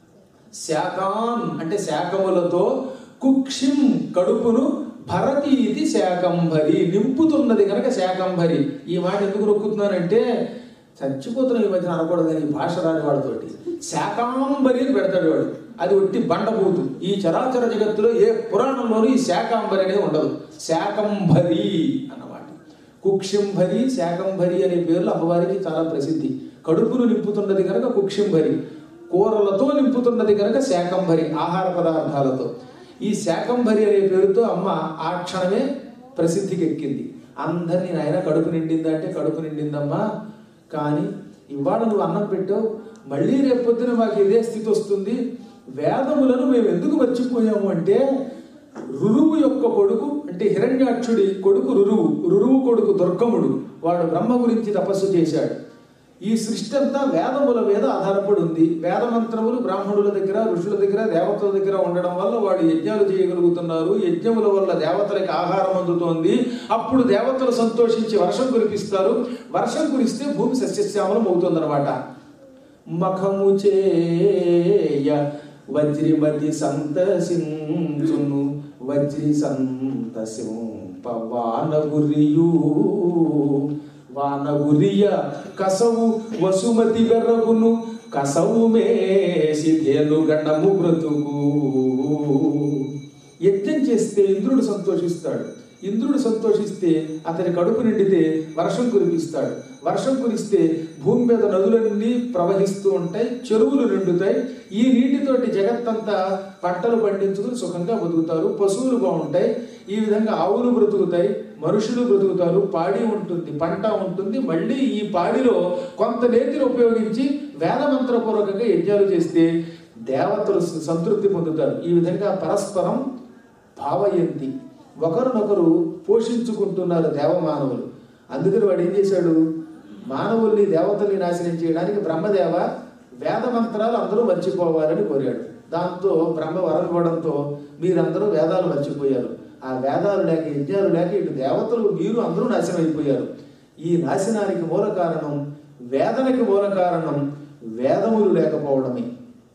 శాకాన్ అంటే శాకములతో, కుక్షిం కడుపును, భరతి ఇది శాకంభరి నింపుతున్నది కనుక శాకంభరి. ఈ మాట ఎందుకు నొక్కుతున్నానంటే చచ్చిపోతున్నాం ఈ మధ్యన అనకూడదని భాష రాని వాడితోటి. శాకాంబరి అని పెడతాడు వాడు, అది ఒట్టి బండబూతు. ఈ చరాచర జగత్తులో ఏ పురాణంలోనూ ఈ శాకాంబరి అనేది ఉండదు, శాకంభరి అన్నమాట. కుక్షింభరి, శాకంభరి అనే పేర్లు అమ్మవారికి చాలా ప్రసిద్ధి. కడుపును నింపుతున్నది కనుక కుక్షింభరి, కూరలతో నింపుతున్నది కనుక శాకంభరి, ఆహార పదార్థాలతో. ఈ శాకంభరి అనే పేరుతో అమ్మ ఆ క్షణమే ప్రసిద్ధికి ఎక్కింది. అందరినీ నాయన కడుపు నిండిందా అంటే కడుపు నిండిందమ్మా, కానీ ఇవాళ నువ్వు అన్నం పెట్టావు, మళ్ళీ రేపొద్దున మాకు ఇదే స్థితి వస్తుంది. వేదములను మేము ఎందుకు మర్చిపోయాము అంటే, రురువు యొక్క కొడుకు అంటే హిరణ్యాక్షుడి కొడుకు రురువు, రురువు కొడుకు దుర్గముడు, వాడు బ్రహ్మ గురించి తపస్సు చేశాడు. ఈ సృష్టి అంతా వేదముల మీద ఆధారపడి ఉంది. వేదమంత్రములు బ్రాహ్మణుల దగ్గర, ఋషుల దగ్గర, దేవతల దగ్గర ఉండడం వల్ల వాడు యజ్ఞాలు చేయగలుగుతున్నారు. యజ్ఞముల వల్ల దేవతలకి ఆహారం అందుతోంది. అప్పుడు దేవతలు సంతోషించి వర్షం కురిపిస్తారు. వర్షం కురిస్తే భూమి సస్యశ్యామలం అవుతుందన్నమాట. మఖము చేయ వజ్రిమతి సంతసించును వజ్రి సంతసింప వానగురియు వానగురియ కసవు వసుమతి వెర్రగును కసవు మేసి ధేను గణము బ్రతుకు. యజ్ఞం చేస్తే ఇంద్రుడు సంతోషిస్తాడు. ఇంద్రుడు సంతోషిస్తే అతని కడుపు నిండితే వర్షం కురిపిస్తాడు. వర్షం కురిస్తే భూమి మీద నదులన్నీ ప్రవహిస్తూ ఉంటాయి, చెరువులు నిండుతాయి. ఈ నీటితోటి జగత్తంతా పంటలు పండించుకుని సుఖంగా బతుకుతారు. పశువులు బాగుంటాయి. ఈ విధంగా ఆవులు బ్రతుకుతాయి, మనుషులు బ్రతుకుతారు, పాడి ఉంటుంది, పంట ఉంటుంది. మళ్ళీ ఈ పాడిలో కొంత నేతిని ఉపయోగించి వేదమంత్రపూర్వకంగా యజ్ఞాలు చేస్తే దేవతలు సంతృప్తి పొందుతారు. ఈ విధంగా పరస్పరం భావయంతి, ఒకరినొకరు పోషించుకుంటున్నారు దేవమానవులు. అందుకని వాడు ఏం చేశాడు, మానవుల్ని దేవతల్ని నాశనం చేయడానికి బ్రహ్మదేవ వేద మంత్రాలు అందరూ మర్చిపోవాలని కోరాడు. దాంతో బ్రహ్మ వరం ఇవ్వడంతో మీరందరూ వేదాలు మర్చిపోయారు. ఆ వేదాలు లేక యజ్ఞాలు లేక ఇటు దేవతలు మీరు అందరూ నాశనం అయిపోయారు. ఈ నాశనానికి మూల కారణం, వేదనకి మూల కారణం వేదములు లేకపోవడమే.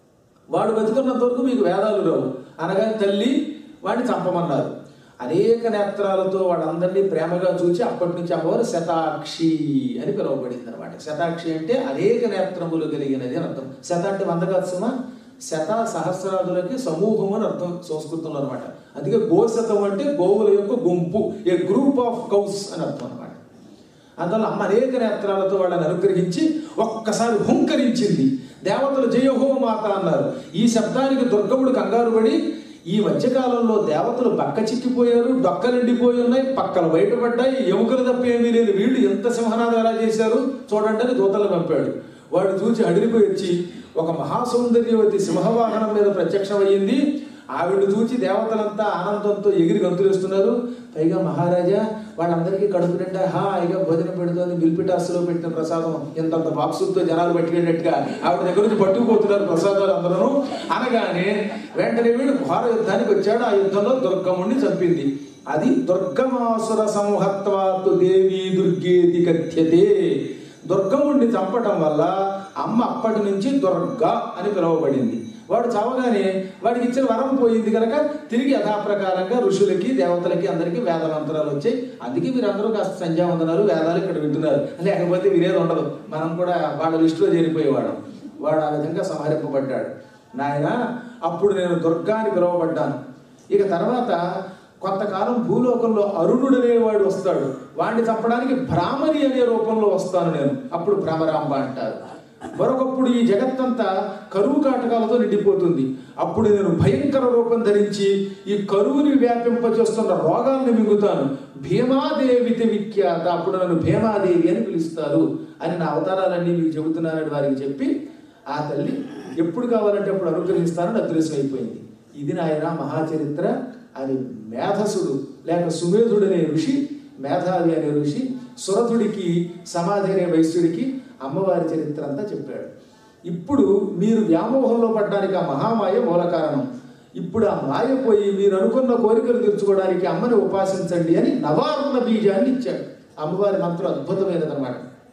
వాడు బతుకున్నంత వరకు మీకు వేదాలు రావు అనగా తల్లి వాడిని చంపమన్నారు. అనేక నేత్రాలతో వాళ్ళందరినీ ప్రేమగా చూచి అప్పటి నుంచి అమ్మవారు శతాక్షి అని పిలువబడింది అనమాట. శతాక్షి అంటే అనేక నేత్రములు కలిగినది అని అర్థం. శత అంటే వంద కాదు సుమా, శత సహస్రాదులకి సమూహం అని అర్థం సంస్కృతంలో అనమాట. అందుకే గోశతం అంటే గోవుల యొక్క గుంపు, ఏ గ్రూప్ ఆఫ్ కౌస్ అని అర్థం అనమాట. అందువల్ల అమ్మ అనేక నేత్రాలతో వాళ్ళని అనుగ్రహించి ఒక్కసారి హుంకరించింది. దేవతలు జయహో మాత అన్నారు. ఈ శబ్దానికి దుర్గముడు కంగారు పడి, ఈ మధ్యకాలంలో దేవతలు బక్క చిక్కిపోయారు, డొక్కలిండిపోయి ఉన్నాయి, పక్కలు బయటపడ్డాయి, ఎముకలు తప్ప ఏమీ లేదు, వీళ్ళు ఎంత సింహనాదం ఎలా చేశారు చూడండి అని దూతలు పంపాడు. వాడు చూసి అడిగిపోయి వచ్చి ఒక మహాసౌందర్యవతి సింహవాహనం మీద ప్రత్యక్షమయ్యింది. ఆవిడ చూచి దేవతలంతా ఆనందంతో ఎగిరి గంతులేస్తున్నారు. పైగా మహారాజా వాళ్ళందరికీ కడుపు నిండా హాయిగా భోజనం పెడుతుంది. మిల్పిటాసులో పెట్టిన ప్రసాదం ఎంతంత బాక్సులతో జనాలు పట్టుకెళ్ళినట్టుగా ఆవిడ దగ్గర నుంచి పట్టుకుపోతున్నారు ప్రసాదాలు అందరూ. అనగానే వెంటనే వీడు ఘోర యుద్ధానికి వచ్చాడు. ఆ యుద్ధంలో దుర్గముణ్ణి చంపింది. అది దుర్గమాసుర సంహత్వాతు దేవి దుర్గేతి కథ్యతే. దుర్గముణ్ణి చంపటం వల్ల అమ్మ అప్పటి నుంచి దుర్గా అని పిలువబడింది. వాడు చావగానే వాడికి ఇచ్చిన వరం పోయింది కనుక తిరిగి యథాప్రకారంగా ఋషులకి దేవతలకి అందరికీ వేద మంత్రాలు వచ్చాయి. అందుకే మీరందరూ కాస్త సంధ్యావందనాలు వేదాలు ఇక్కడ వింటున్నారు. లేకపోతే వినేది ఉండదు. మనం కూడా వాళ్ళ లిస్టులో చేరిపోయేవాడు. వాడు ఆ విధంగా సంహరింపబడ్డాడు. నాయన అప్పుడు నేను దుర్గా అని పిలువబడ్డాను. ఇక తర్వాత కొంతకాలం భూలోకంలో అరుణుడు అనేవాడు వస్తాడు. వాడిని చంపడానికి భ్రామరి అనే రూపంలో వస్తాను నేను. అప్పుడు భ్రమరాంబ అంటారు. మరొకప్పుడు ఈ జగత్తంతా కరువు కాటకాలతో నిండిపోతుంది. అప్పుడు నేను భయంకర రూపం ధరించి ఈ కరువుని వ్యాపింపచేస్తున్న రోగాల్ని మింగుతాను. భీమాదేవితి విఖ్యాత. అప్పుడు నన్ను భీమాదేవి అని పిలుస్తారు అని నా అవతారాలన్నీ మీకు చెబుతున్నానని వారికి చెప్పి ఆ తల్లి ఎప్పుడు కావాలంటే అప్పుడు అనుగ్రహిస్తానని అదృశ్యం అయిపోయింది. ఇది నాయన మహాచరిత్ర అని మేధసుడు లేక సుమేధుడు అనే ఋషి, మేధావి అనే ఋషి సురథుడికి సమాధి అనే వైశ్యుడికి అమ్మవారి చరిత్ర అంతా చెప్పాడు. ఇప్పుడు మీరు వ్యామోహంలో పడ్డానికి ఆ మహామాయ మూల కారణం. ఇప్పుడు ఆ మాయ పోయి మీరు అనుకున్న కోరికలు తీర్చుకోవడానికి అమ్మని ఉపాసించండి అని నవార్ణ బీజాన్ని ఇచ్చాడు. అమ్మవారి మంత్రం అద్భుతమైనదన్నమాట.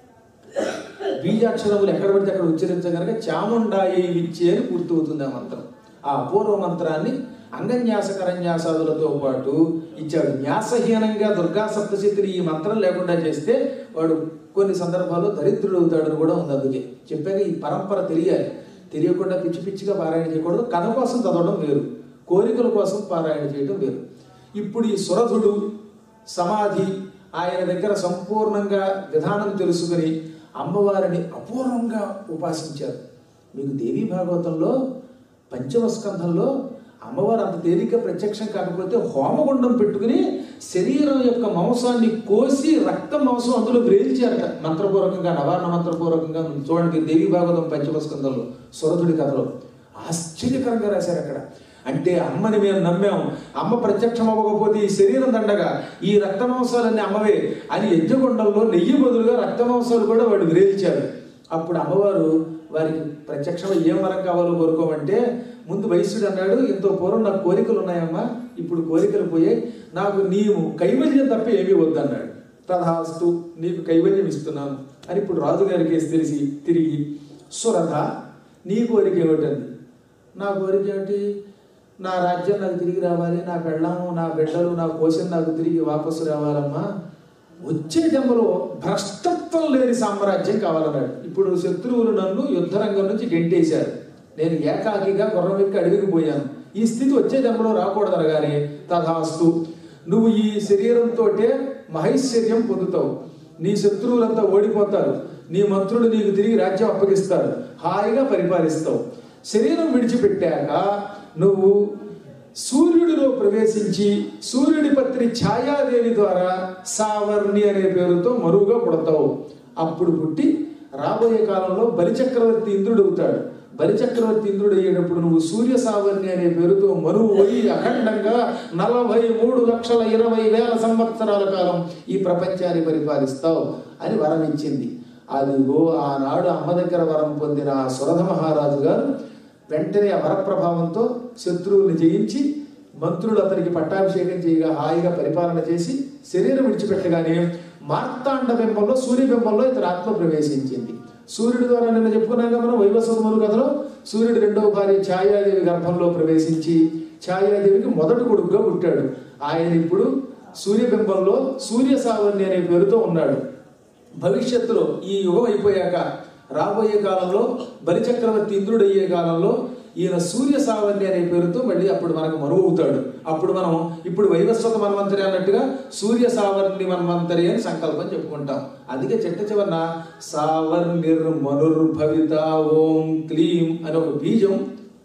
బీజాక్షరములు ఎక్కడ పడితే అక్కడ ఉచ్చరించగనక చాముండాయి విచ్చే అని పూర్తవుతుంది ఆ మంత్రం. ఆ అపూర్వ మంత్రాన్ని అంగన్యాస కరన్యాసాదులతో పాటు ఇచ్చాడు. న్యాసహీనంగా దుర్గా సప్తశతిని ఈ మంత్రం లేకుండా చేస్తే వాడు కొన్ని సందర్భాల్లో దరిద్రుడు అవుతాడని కూడా ఉంది. అందుకే చెప్పాక ఈ పరంపర తెలియాలి. తెలియకుండా పిచ్చి పిచ్చిగా పారాయణ చేయకూడదు. కథ కోసం చదవడం వేరు, కోరికల కోసం పారాయణ చేయడం వేరు. ఇప్పుడు ఈ సురథుడు సమాధి ఆయన దగ్గర సంపూర్ణంగా విధానం తెలుసుకుని అమ్మవారిని అపూర్వంగా ఉపాసించారు. మీకు దేవీ భాగవతంలో పంచమ స్కంధంలో అమ్మవారు అంత తేలిక ప్రత్యక్షం కాకపోతే హోమగుండం పెట్టుకుని శరీరం యొక్క మాంసాన్ని కోసి రక్తం మాంసం అందులో వ్రేల్చారట మంత్రపూర్వకంగా, నవార్ణ మంత్రపూర్వకంగా. చూడండి దేవీ భాగవతం పంచమ స్కంధంలో సురథుడి కథలో ఆశ్చర్యకరంగా రాశారు అక్కడ. అంటే అమ్మని మేము నమ్మాం, అమ్మ ప్రత్యక్షం అవ్వకపోతే ఈ శరీరం దండగా, ఈ రక్త మాంసాలన్నీ అమ్మవే అని యజ్ఞగుండంలో నెయ్యి బదులుగా రక్త మాంసాలు కూడా వాడు వ్రేల్చారు. అప్పుడు అమ్మవారు వారికి ప్రత్యక్షంగా ఏం వరం కావాలో కోరుకోమంటే ముందు వైశ్యుడు అన్నాడు, ఎంతో పూర్వం నాకు కోరికలు ఉన్నాయమ్మా, ఇప్పుడు కోరికలు పోయాయి, నాకు నీవు కైవల్యం తప్ప ఏమీ వద్దన్నాడు. తథాస్తు నీకు కైవల్యం ఇస్తున్నాను అని ఇప్పుడు రాజుగారికి వేసి తెలిసి తిరిగి సురథ నీ కోరిక ఏమిటండి? నా కోరిక ఏమిటి? నా రాజ్యం నాకు తిరిగి రావాలి, నా పెళ్ళాము నా బిడ్డలు నా కోశం నాకు తిరిగి వాపసు రావాలమ్మా, వచ్చే జన్మలో భ్రష్టత్వం లేని సామ్రాజ్యం కావాలన్నాడు. ఇప్పుడు శత్రువులు నన్ను యుద్ధరంగం నుంచి గెంటేశారు, నేను ఏకాకిగా గుర్రం ఎక్కి అడవికి పోయాను, ఈ స్థితి వచ్చే జన్మలో రాకూడదు అనగానే తథాస్తు, నువ్వు ఈ శరీరంతో మహైశ్వర్యం పొందుతావు, నీ శత్రువులంతా ఓడిపోతారు, నీ మంత్రులు నీకు తిరిగి రాజ్యం అప్పగిస్తారు, హాయిగా పరిపాలిస్తావు. శరీరం విడిచిపెట్టాక నువ్వు సూర్యుడిలో ప్రవేశించి సూర్యుడి పత్ని ఛాయాదేవి ద్వారా సావర్ణి అనే పేరుతో మరువుగా పుడతావు. అప్పుడు పుట్టి రాబోయే కాలంలో బలిచక్రవర్తి ఇంద్రుడు అవుతాడు. బలిచక్రవర్తి ఇంద్రుడు అయ్యేటప్పుడు నువ్వు సూర్య సావర్ణి అనే పేరుతో మరువు అయి అఖండంగా నలభై మూడు లక్షల ఇరవై వేల సంవత్సరాల కాలం ఈ ప్రపంచాన్ని పరిపాలిస్తావు అని వరం ఇచ్చింది. అదిగో ఆనాడు అమ్మ దగ్గర వరం పొందిన సురథ మహారాజు గారు వెంటనే ఆ వరప్రభావంతో శత్రువుల్ని జయించి మంత్రులు అతనికి పట్టాభిషేకం చేయగా హాయిగా పరిపాలన చేసి శరీరం విడిచిపెట్టగానే మార్తాండ బింబంలో సూర్యబింబంలో ఇతర ఆత్మ ప్రవేశించింది. సూర్యుడి ద్వారా నిన్న చెప్పుకున్నాం కదా మనం వైవస్వతములు కథలో, సూర్యుడి రెండవ భార్య ఛాయాదేవి గర్భంలో ప్రవేశించి ఛాయాదేవికి మొదటి కొడుకుగా పుట్టాడు. ఆయన ఇప్పుడు సూర్యబింబంలో సూర్య సావర్ణి అనే పేరుతో ఉన్నాడు. భవిష్యత్తులో ఈ యుగం అయిపోయాక రాబోయే కాలంలో బలిచక్రవర్తి ఇంద్రుడు అయ్యే కాలంలో ఈయన సూర్య సావర్ణి అనే పేరుతో మళ్ళీ అప్పుడు మనకు మనువు అవుతాడు. అప్పుడు మనం ఇప్పుడు వైవస్వత మన్వంతరి అన్నట్టుగా సూర్య సావర్ణి మన్వంతరి అని సంకల్పం చెప్పుకుంటాం. అందుకే చెట్ట చివరన సావర్ణిర్ మనుర్భవిత ఓం క్లీం అని ఒక బీజం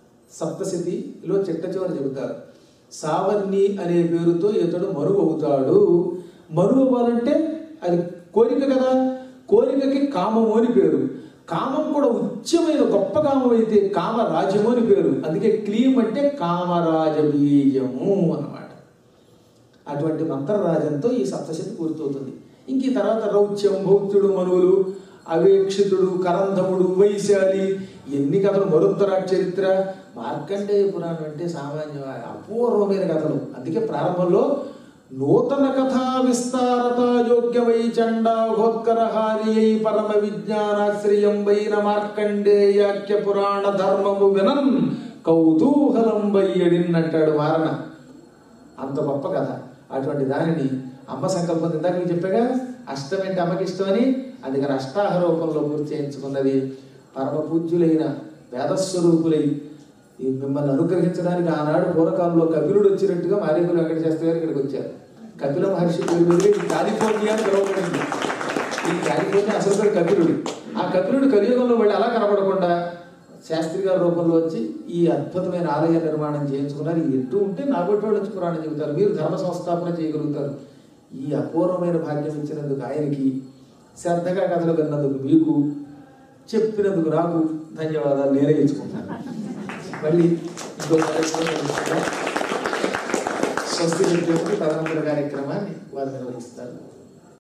సప్తశతిలో చెట్ట చివర చెబుతారు. సావర్ణి అనే పేరుతో ఇతడు మరువు అవుతాడు. మరువు అవ్వాలంటే అది కోరిక కదా, కోరికకి కామము అని పేరు. కామం కూడా ఉచ్యమైన గొప్ప కామం అయితే కామరాజము అని పేరు. అందుకే క్లీం అంటే కామరాజ బీజము అన్నమాట. అటువంటి మంత్రరాజంతో ఈ సప్తశతి పూర్తవుతుంది. ఇంక ఈ తర్వాత రౌచ్యం, భౌత్యుడు, మనువులు, అవేక్షితుడు, కరంధముడు, వైశాలి, ఎన్ని కథలు, మరుత్తరాట్ చరిత్ర, మార్కండేయ పురాణం అంటే సామాన్య అపూర్వమైన కథలు. అందుకే ప్రారంభంలో నూతన కథా విస్తారత యోగ్య వై చండాఘోత్కరహారియై పరమ విజ్ఞానాశ్రయం వైన మార్కండేయాఖ్య పురాణ ధర్మము వినన్ కౌతూహలం వయ్యడిన్ అంటాడు వారణ. అంత గొప్ప కథ. అటువంటి దానిని అమ్మ సంకల్పం ఇందాక మీకు చెప్పాగా, అష్టం అంటే అమ్మకి ఇష్టమని, అందుకని అష్టాహ రూపంలో పూర్తి చేయించుకున్నది. పరమ పూజ్యులైన వేదస్వరూపులై మిమ్మల్ని అనుగ్రహించడానికి ఆనాడు పూర్వకాలంలో కపిలుడు వచ్చినట్టుగా మారేకులు వెంకట శాస్త్రి గారు ఇక్కడికి వచ్చారు. కపిల మహర్షి పేరు కాలిఫోర్నియా అని పిలువబడింది. ఈ కాలిఫోర్నియా అసలు పేరు కపిలుడు. ఆ కపిలుడు కలియుగంలో వాళ్ళు అలా కనపడకుండా శాస్త్రి గారి రూపంలో వచ్చి ఈ అద్భుతమైన ఆలయ నిర్మాణం చేయించుకున్నారు. ఎటు ఉంటే నాగొట్టి వాళ్ళు వచ్చి పురాణం చెబుతారు, మీరు ధర్మ సంస్థాపన చేయగలుగుతారు. ఈ అపూర్వమైన భాగ్యం ఇచ్చినందుకు ఆయనకి, శ్రద్ధగా కథలు విన్నందుకు మీకు, చెప్పినందుకు నాకు ధన్యవాదాలు నేనే ఇచ్చుకుంటాను. మళ్ళీ ఇంకో కార్యక్రమం స్వస్తి తదనంతర కార్యక్రమాన్ని వారు నిర్వహిస్తారు.